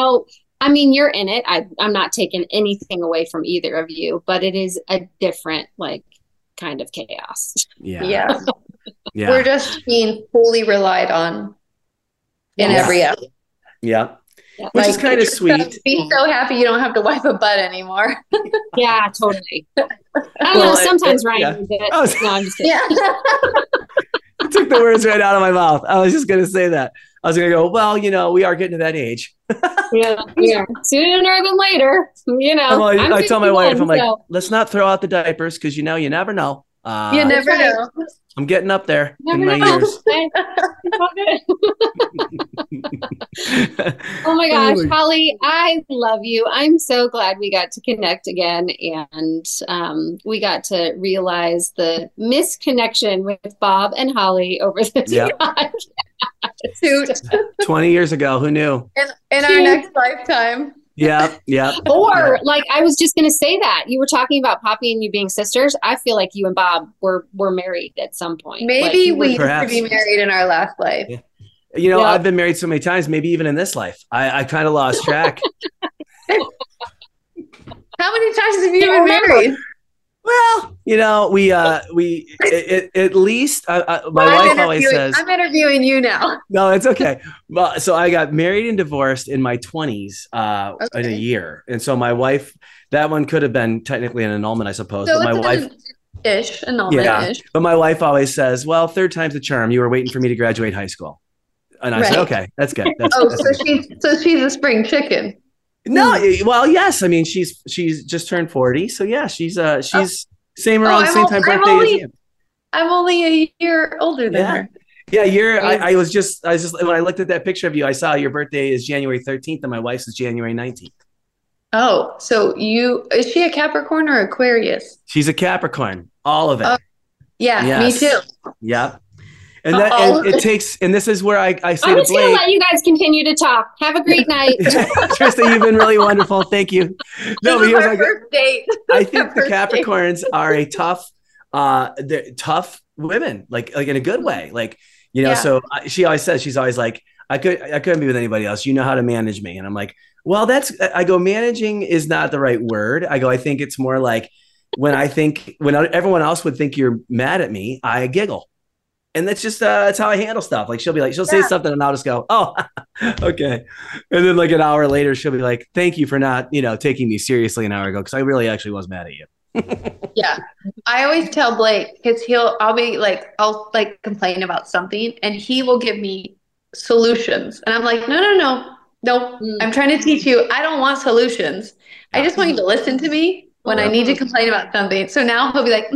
I mean, you're in it. I'm not taking anything away from either of you, but it is a different, like, kind of chaos.
Yeah. Yeah.
We're just being fully relied on in every area.
Yeah. which is kind of sweet.
Be so happy you don't have to wipe a butt anymore.
Yeah, totally. I don't know. Sometimes Ryan does it. No, I'm just kidding.
Yeah.
You took the words right out of my mouth. I was just going to say that. I was going to go, well, we are getting to that age.
Yeah. Sooner than later,
I tell my wife, I'm like, let's not throw out the diapers because, you never know.
You never know.
I'm getting up there in my years.
Oh my gosh, Holly, I love you. I'm so glad we got to connect again, and we got to realize the misconnection with Bob and Holly over this podcast.
20 years ago, who knew?
In our next lifetime.
Yeah.
Or like I was just going to say that you were talking about Poppy and you being sisters. I feel like you and Bob were married at some point.
Maybe we used to be married in our last life.
Yeah. I've been married so many times. Maybe even in this life, I kind of lost track.
How many times have you been married?
Well, we at least my wife always says,
I'm interviewing you now.
No, it's okay. Well, so I got married and divorced in my 20s in a year. And so my wife, that one could have been technically an annulment, I suppose.
So
but my wife
annulment-ish.
But my wife always says, well, third time's the charm. You were waiting for me to graduate high school. And I said, okay, that's good.
So she's a spring chicken.
No, well, yes. I mean, she's just turned 40, so yeah, she's same around the same time birthday as you.
I'm only a year older than her.
Yeah, I was just when I looked at that picture of you, I saw your birthday is January 13th and my wife's is January 19th.
Oh, so is she a Capricorn or Aquarius?
She's a Capricorn, all of it.
Yeah, me too.
Yeah. And it takes, and this is where I say
I'm
to Blake.
I'm just going to let you guys continue to talk. Have a great night.
Trista, you've been really wonderful. Thank you. No, but here's first date. I think the Capricorns are a they're tough women, like in a good way. Like, so she always says, she's always like, I couldn't be with anybody else. You know how to manage me. And I'm like, well, I go, managing is not the right word. I go, I think it's more like when everyone else would think you're mad at me, I giggle. And that's just that's how I handle stuff. Like she'll say something and I'll just go, oh, okay. And then like an hour later, she'll be like, thank you for not, taking me seriously an hour ago. Cause I really actually was mad at you.
Yeah. I always tell Blake, cause I'll complain about something and he will give me solutions. And I'm like, no. I'm trying to teach you. I don't want solutions. I just want you to listen to me when I need to complain about something. So now he'll be like,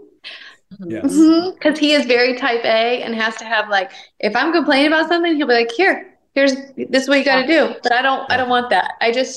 Yes.
Because he is very type A and has to have if I'm complaining about something, he'll be like, this is what you got to do. But I don't want that.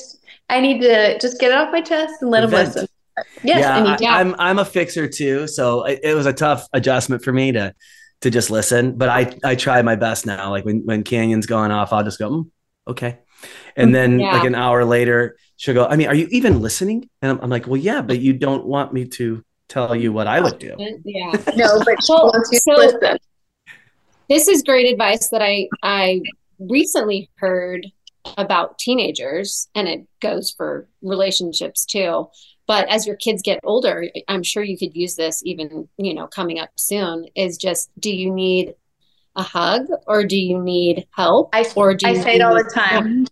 I need to just get it off my chest and let him listen. Yes.
Yeah, I'm a fixer too. So it was a tough adjustment for me to just listen, but I try my best now. Like when Canyon's going off, I'll just go, okay. And then like an hour later, she'll go, I mean, are you even listening? And I'm like, well, yeah, but you don't want me to tell you what I would do.
Yeah.
No, but she wants you to listen.
This is great advice that I recently heard about teenagers, and it goes for relationships too. But as your kids get older, I'm sure you could use this even, coming up soon, is just, do you need a hug or do you need help? I
say it all the time.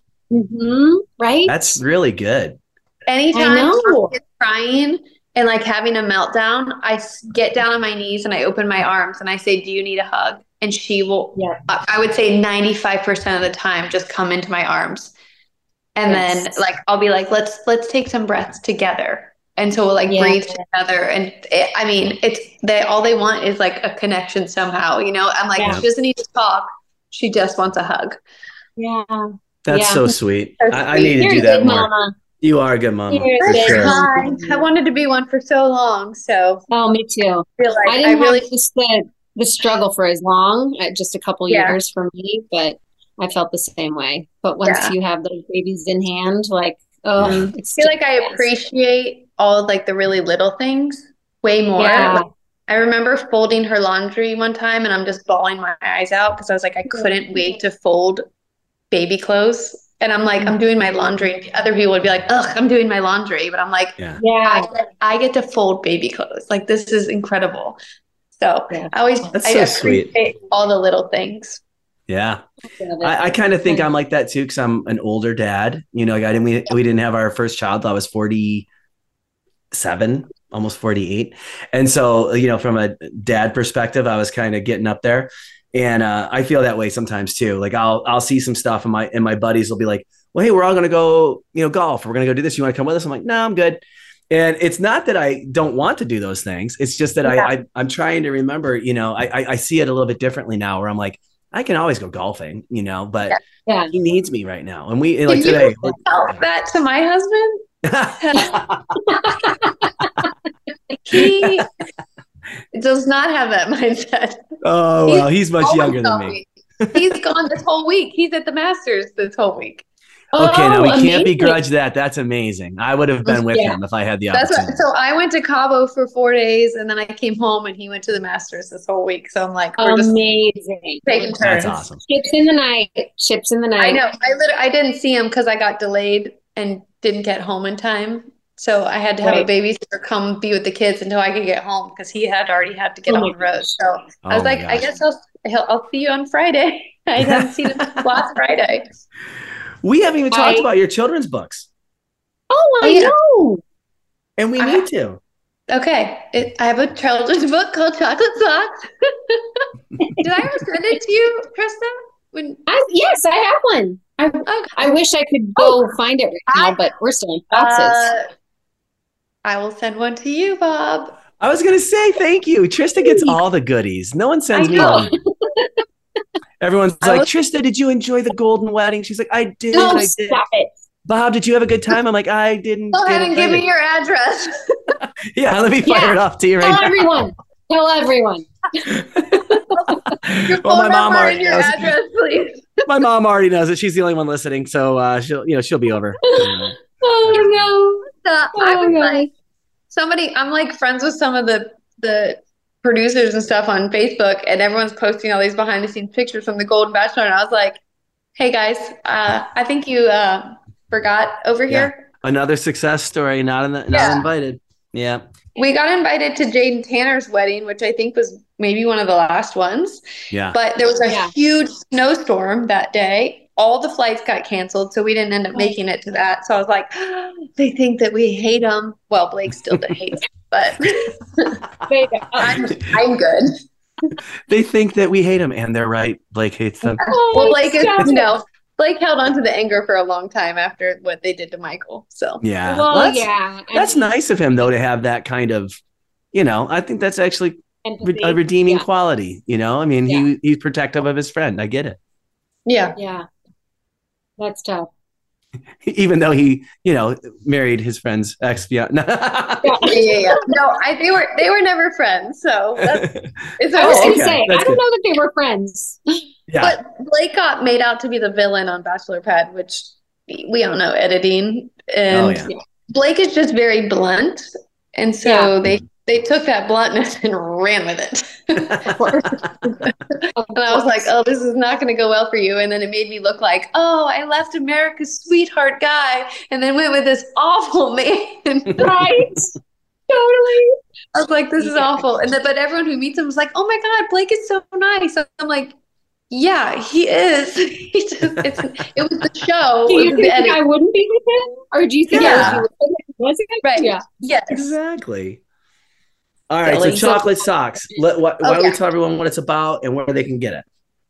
Right?
That's really good.
Anytime I'm crying and having a meltdown, I get down on my knees and I open my arms and I say, do you need a hug? And she will, I would say 95% of the time, just come into my arms. And then I'll be like, let's take some breaths together. And so we'll breathe together. And all they want is a connection somehow, I'm like, she doesn't need to talk. She just wants a hug.
Yeah.
That's so sweet. I need to do that more. Mama. You are a good mama. For sure.
I wanted to be one for so long. So.
Oh, me too. I didn't have the struggle for as long, just a couple years for me, but I felt the same way. But once you have those babies in hand, I
feel like I appreciate all the really little things way more.
Yeah.
I remember folding her laundry one time and I'm just bawling my eyes out because I was like, I couldn't wait to fold baby clothes. And I'm like, I'm doing my laundry. Other people would be like, ugh, I'm doing my laundry. But I'm like, I get to fold baby clothes. This is incredible. So I appreciate all the little things.
Yeah. I kind of think I'm like that too, because I'm an older dad. You know, like we didn't have our first child till I was 47, almost 48. And so, you know, from a dad perspective, I was kind of getting up there. And I feel that way sometimes too. Like I'll see some stuff and my buddies will be like, well, hey, we're all gonna go, you know, golf. We're gonna go do this. You want to come with us? I'm like, no, I'm good. And it's not that I don't want to do those things. It's just that I'm trying to remember, you know, I see it a little bit differently now where I'm like, I can always go golfing, you know, but he needs me right now. And we like today.
Tell that to my husband. He does not have that mindset.
Oh, well, he's much younger than me.
He's gone this whole week. He's at the Masters this whole week.
Okay, now we can't begrudge that. That's amazing. I would have been with him if I had the opportunity.
So I went to Cabo for 4 days, and then I came home, and he went to the Masters this whole week. So I'm like, we're
amazing.
Just taking turns.
That's awesome.
Chips in the night. I
know. I didn't see him because I got delayed and didn't get home in time. So I had to have a babysitter come be with the kids until I could get home because he had already had to get on the road. So I was like, I guess I'll see you on Friday. I hadn't seen him last Friday.
We haven't even talked about your children's books.
Oh, I know.
And we need to.
Okay. I have a children's book called Chocolate Socks. Did I ever send it to you, Krista?
Yes, I have one. I wish I could go find it right now, but we're still in process.
I will send one to you, Bob.
I was going to say thank you. Trista gets all the goodies. No one sends me one. Everyone's like, Trista, did you enjoy the golden wedding? She's like, I did.
No,
I did.
stop it.
Bob, did you have a good time? I'm like, I didn't.
Go ahead and give me your address.
Yeah, let me fire it off to you right now.
Tell everyone.
Your phone number and your address, please.
My mom already knows it. She's the only one listening, so she'll be over.
Oh no!
Like somebody. I'm like friends with some of the producers and stuff on Facebook, and everyone's posting all these behind the scenes pictures from the Golden Bachelor, and I was like, "Hey guys, I think you forgot over here."
Another success story. Not invited. Yeah.
We got invited to Jaden Tanner's wedding, which I think was maybe one of the last ones.
Yeah.
But there was a huge snowstorm that day. All the flights got canceled, so we didn't end up making it to that. So I was like, they think that we hate them. Well, Blake still hates them, but I'm good.
They think that we hate them, and they're right. Blake hates them.
Well, Blake is, Blake held on to the anger for a long time after what they did to Michael. So
yeah,
well,
that's nice of him though to have that kind of, I think that's actually a redeeming quality. I mean, he's protective of his friend. I get it.
Yeah,
that's tough.
Even though he, married his friend's ex-fiance.
Yeah. No, they were never friends. So it's
I was going to say, I don't know that they were friends.
Yeah.
But Blake got made out to be the villain on Bachelor Pad, which we all know editing. And Blake is just very blunt. And so they took that bluntness and ran with it. And I was like, oh, this is not going to go well for you. And then it made me look like, oh, I left America's sweetheart guy and then went with this awful man.
Right. Totally.
I was like, this is awful. But everyone who meets him was like, oh my God, Blake is so nice. So I'm like, yeah, he is. It was the show.
Do you think I wouldn't be with him? Or do you think I was with him?
Right.
Yeah.
Yes.
Exactly. All right, so chocolate socks. Why don't we tell everyone what it's about and where they can get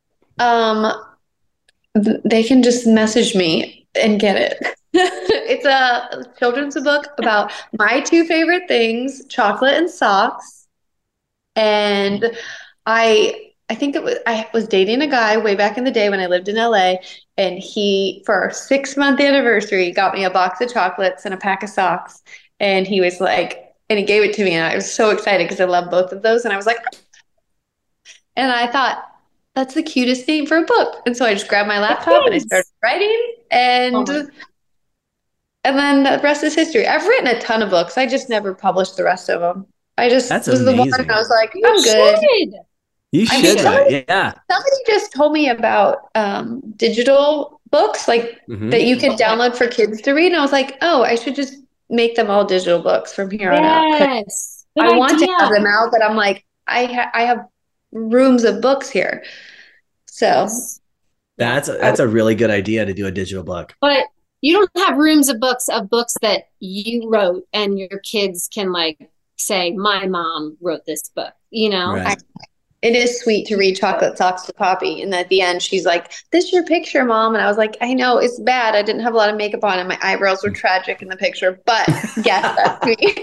it? They can just message me and get it. It's a children's book about my two favorite things, chocolate and socks. And I think I was dating a guy way back in the day when I lived in LA, and he, for our 6-month anniversary, got me a box of chocolates and a pack of socks. And he was like, and he gave it to me, and I was so excited because I love both of those. And I was like, and I thought, that's the cutest name for a book. And so I just grabbed my laptop and I started writing, and then the rest is history. I've written a ton of books. I just never published the rest of them.
That's
was the one I was like, I'm good.
You should. Somebody
just told me about digital books that you could download for kids to read. And I was like, oh, I should just make them all digital books from here on out.
Yes.
I want to have them out, but I'm like, I have rooms of books here. So
That's a really good idea to do a digital book.
But you don't have rooms of books that you wrote and your kids can like say, my mom wrote this book, you know?
Right.
It is sweet to read Chocolate Socks to Poppy. And at the end, she's like, this is your picture, Mom. And I was like, I know, it's bad. I didn't have a lot of makeup on and my eyebrows were tragic in the picture. But yes, that's sweet.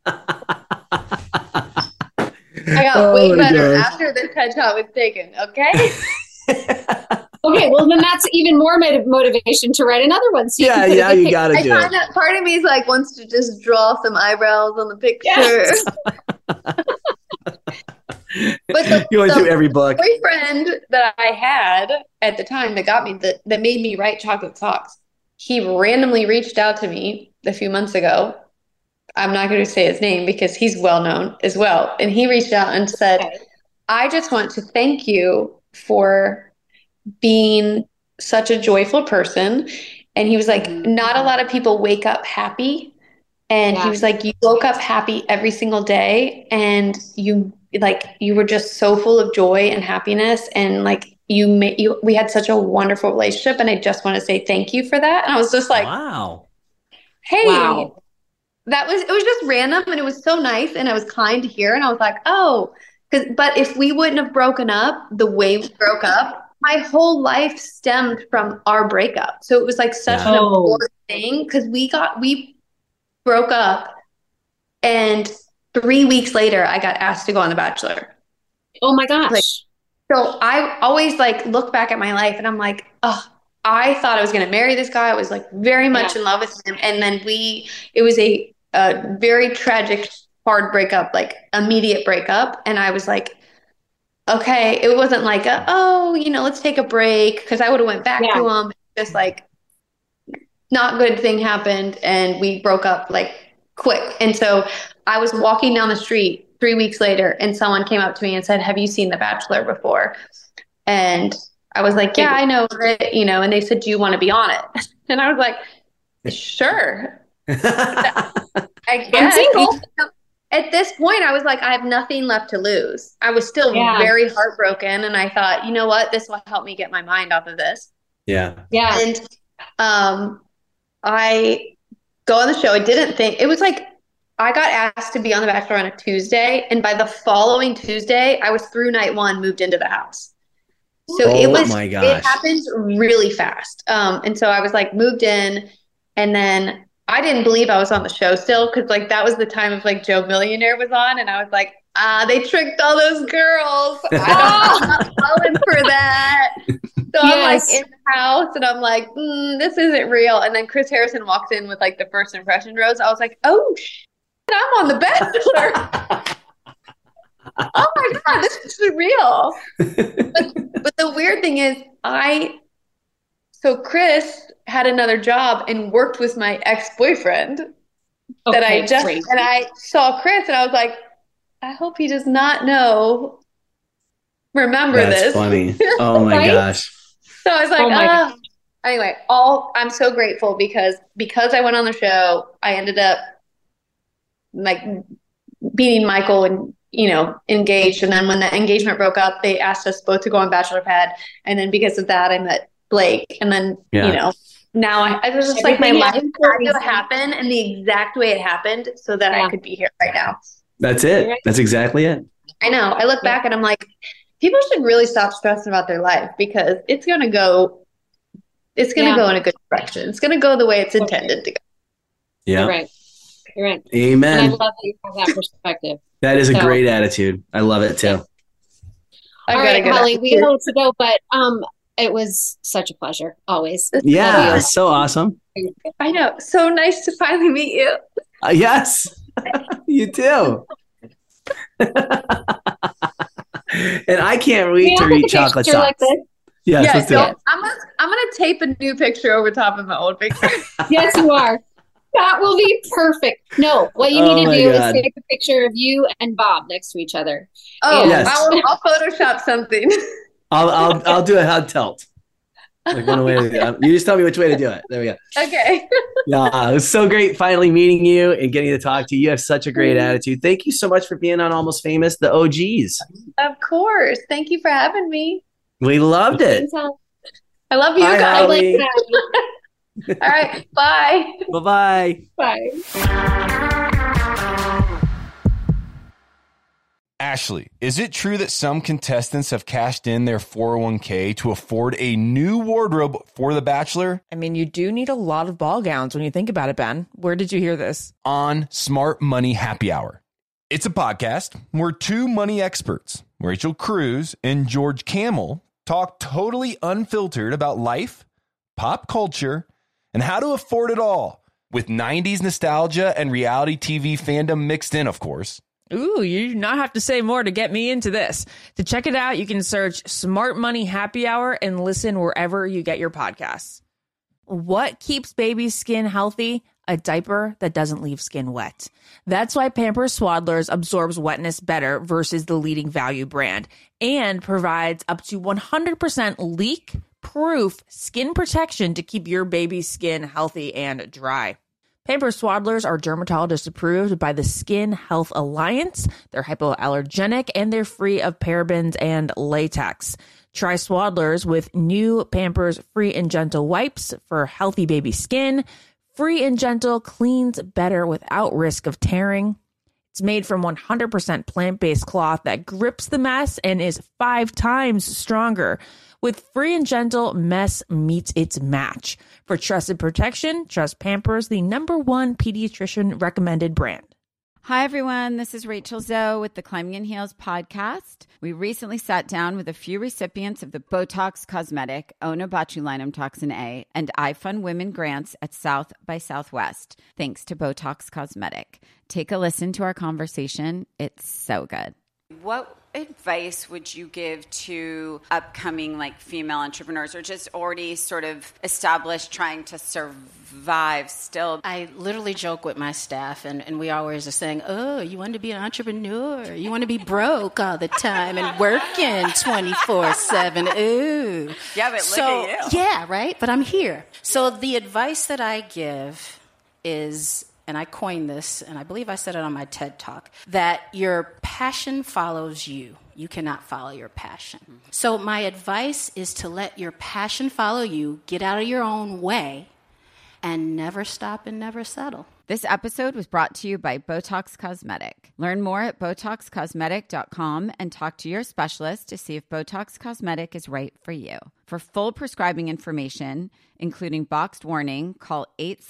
I got way better after this headshot was taken, okay?
Okay, well, then that's even more motivation to write another one. So
you got to do it.
Part of me is like, wants to just draw some eyebrows on the picture.
Yes.
But
you went through every book.
Boyfriend that I had at the time that got me that made me write Chocolate Socks, he randomly reached out to me a few months ago. I'm not going to say his name because he's well known as well. And he reached out and said, I just want to thank you for being such a joyful person. And he was like, not a lot of people wake up happy. And he was like, you woke up happy every single day. And you were just so full of joy and happiness. And like we had such a wonderful relationship. And I just want to say thank you for that. And I was just like,
wow.
Hey, it was just random. And it was so nice. And I was kind to hear. And I was like, oh, but if we wouldn't have broken up the way we broke up, my whole life stemmed from our breakup. So it was like such an important thing because we broke up and 3 weeks later I got asked to go on The Bachelor.
Oh my gosh.
So I always like look back at my life and I'm like, oh, I thought I was going to marry this guy. I was like very much in love with him. And then it was a very tragic, hard breakup, like immediate breakup. And I was like, okay, it wasn't like, let's take a break. Cause I would have went back to him. Just like not good thing happened. And we broke up like quick. And so I was walking down the street 3 weeks later and someone came up to me and said, have you seen The Bachelor before? And I was like, yeah, I know it, and they said, do you want to be on it? And I was like, sure. I guess. I'm single. At this point, I was like, I have nothing left to lose. I was still very heartbroken. And I thought, you know what? This will help me get my mind off of this.
Yeah.
Yeah.
And I go on the show. I didn't think, it was like, I got asked to be on The Bachelor on a Tuesday. And by the following Tuesday, I was through night one, moved into the house. So it happened really fast. And so I was like moved in and then I didn't believe I was on the show still. Cause like that was the time of like Joe Millionaire was on. And I was like, they tricked all those girls. I'm not falling for that. So I'm like in the house and I'm like, this isn't real. And then Chris Harrison walks in with like the first impression rose. I was like, oh shit, I'm on The Bachelor. Oh my God, this is real. But the weird thing is so Chris had another job and worked with my ex-boyfriend and I saw Chris and I was like, I hope he does not remember this.
That's funny. Oh my gosh.
So I was like, anyway, I'm so grateful because I went on the show, I ended up like beating Michael and engaged. And then when the engagement broke up, they asked us both to go on Bachelor Pad. And then because of that, I met Blake. And then, now I was just like, my life had to happen in the exact way it happened so that I could be here right now.
That's it. That's exactly it.
I know. I look back and I'm like, people should really stop stressing about their life because it's going to go in a good direction. It's going to go the way it's intended to go.
Yeah.
You're right.
Amen.
And I love that you have that perspective.
That is a great attitude. I love it too.
All right, Holly, we have to go, but it was such a pleasure, always.
Yeah, so awesome.
I know. So nice to finally meet you.
Yes, you too. And I can't wait to read Chocolate Socks. Like this?
Yes, let's do it. I'm gonna tape a new picture over top of my old picture.
Yes, you are. That will be perfect. No, what you need to do is take a picture of you and Bob next to each other.
Oh, yes. I'll Photoshop something.
I'll do a head tilt. Like one way. You just tell me which way to do it. There we go.
Okay.
Yeah, it was so great finally meeting you and getting to talk to you. You have such a great attitude. Thank you so much for being on Almost Famous, the OGs.
Of course. Thank you for having me.
We loved it.
I love you
Bye,
guys.
Holly.
All right. Bye.
Bye-bye.
Bye.
Ashley, is it true that some contestants have cashed in their 401k to afford a new wardrobe for The Bachelor?
I mean, you do need a lot of ball gowns when you think about it, Ben. Where did you hear this?
On Smart Money Happy Hour. It's a podcast where two money experts, Rachel Cruz and George Camel, talk totally unfiltered about life, pop culture, and how to afford it all, with 90s nostalgia and reality TV fandom mixed in, of course.
Ooh, you do not have to say more to get me into this. To check it out, you can search Smart Money Happy Hour and listen wherever you get your podcasts. What keeps baby's skin healthy? A diaper that doesn't leave skin wet. That's why Pampers Swaddlers absorbs wetness better versus the leading value brand and provides up to 100% leak-proof skin protection to keep your baby's skin healthy and dry. Pampers Swaddlers are dermatologist approved by the Skin Health Alliance. They're hypoallergenic and they're free of parabens and latex. Try Swaddlers with new Pampers Free and Gentle wipes for healthy baby skin. Free and Gentle cleans better without risk of tearing. It's made from 100% plant-based cloth that grips the mess and is 5 times stronger. With Free and Gentle, mess meets its match. For trusted protection, trust Pampers, the #1 pediatrician recommended brand.
Hi, everyone. This is Rachel Zoe with the Climbing in Heels podcast. We recently sat down with a few recipients of the Botox Cosmetic, Onabotulinum Toxin A, and iFund Women grants at South by Southwest, thanks to Botox Cosmetic. Take a listen to our conversation. It's so good. What advice would you give to upcoming female entrepreneurs or just already sort of established trying to survive still?
I literally joke with my staff and we always are saying, oh, you want to be an entrepreneur? You want to be broke all the time and working 24/7. Ooh.
Yeah, but look at you.
Yeah, right? But I'm here. So the advice that I give is, and I coined this, and I believe I said it on my TED Talk, that your passion follows you. You cannot follow your passion. So my advice is to let your passion follow you, get out of your own way, and never stop and never settle.
This episode was brought to you by Botox Cosmetic. Learn more at BotoxCosmetic.com and talk to your specialist to see if Botox Cosmetic is right for you. For full prescribing information, including boxed warning, call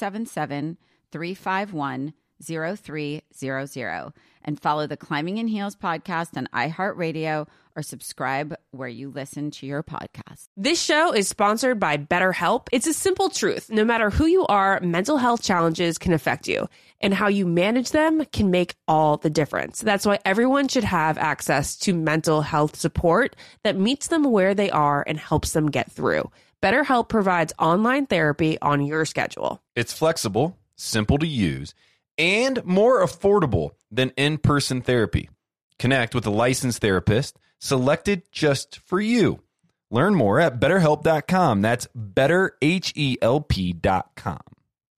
877-351-0300 and follow the Climbing in Heels podcast on iHeartRadio or subscribe where you listen to your podcast.
This show is sponsored by BetterHelp. It's a simple truth. No matter who you are, mental health challenges can affect you, and how you manage them can make all the difference. That's why everyone should have access to mental health support that meets them where they are and helps them get through. BetterHelp provides online therapy on your schedule.
It's flexible, simple to use, and more affordable than in-person therapy. Connect with a licensed therapist selected just for you. Learn more at BetterHelp.com. That's BetterHelp.com.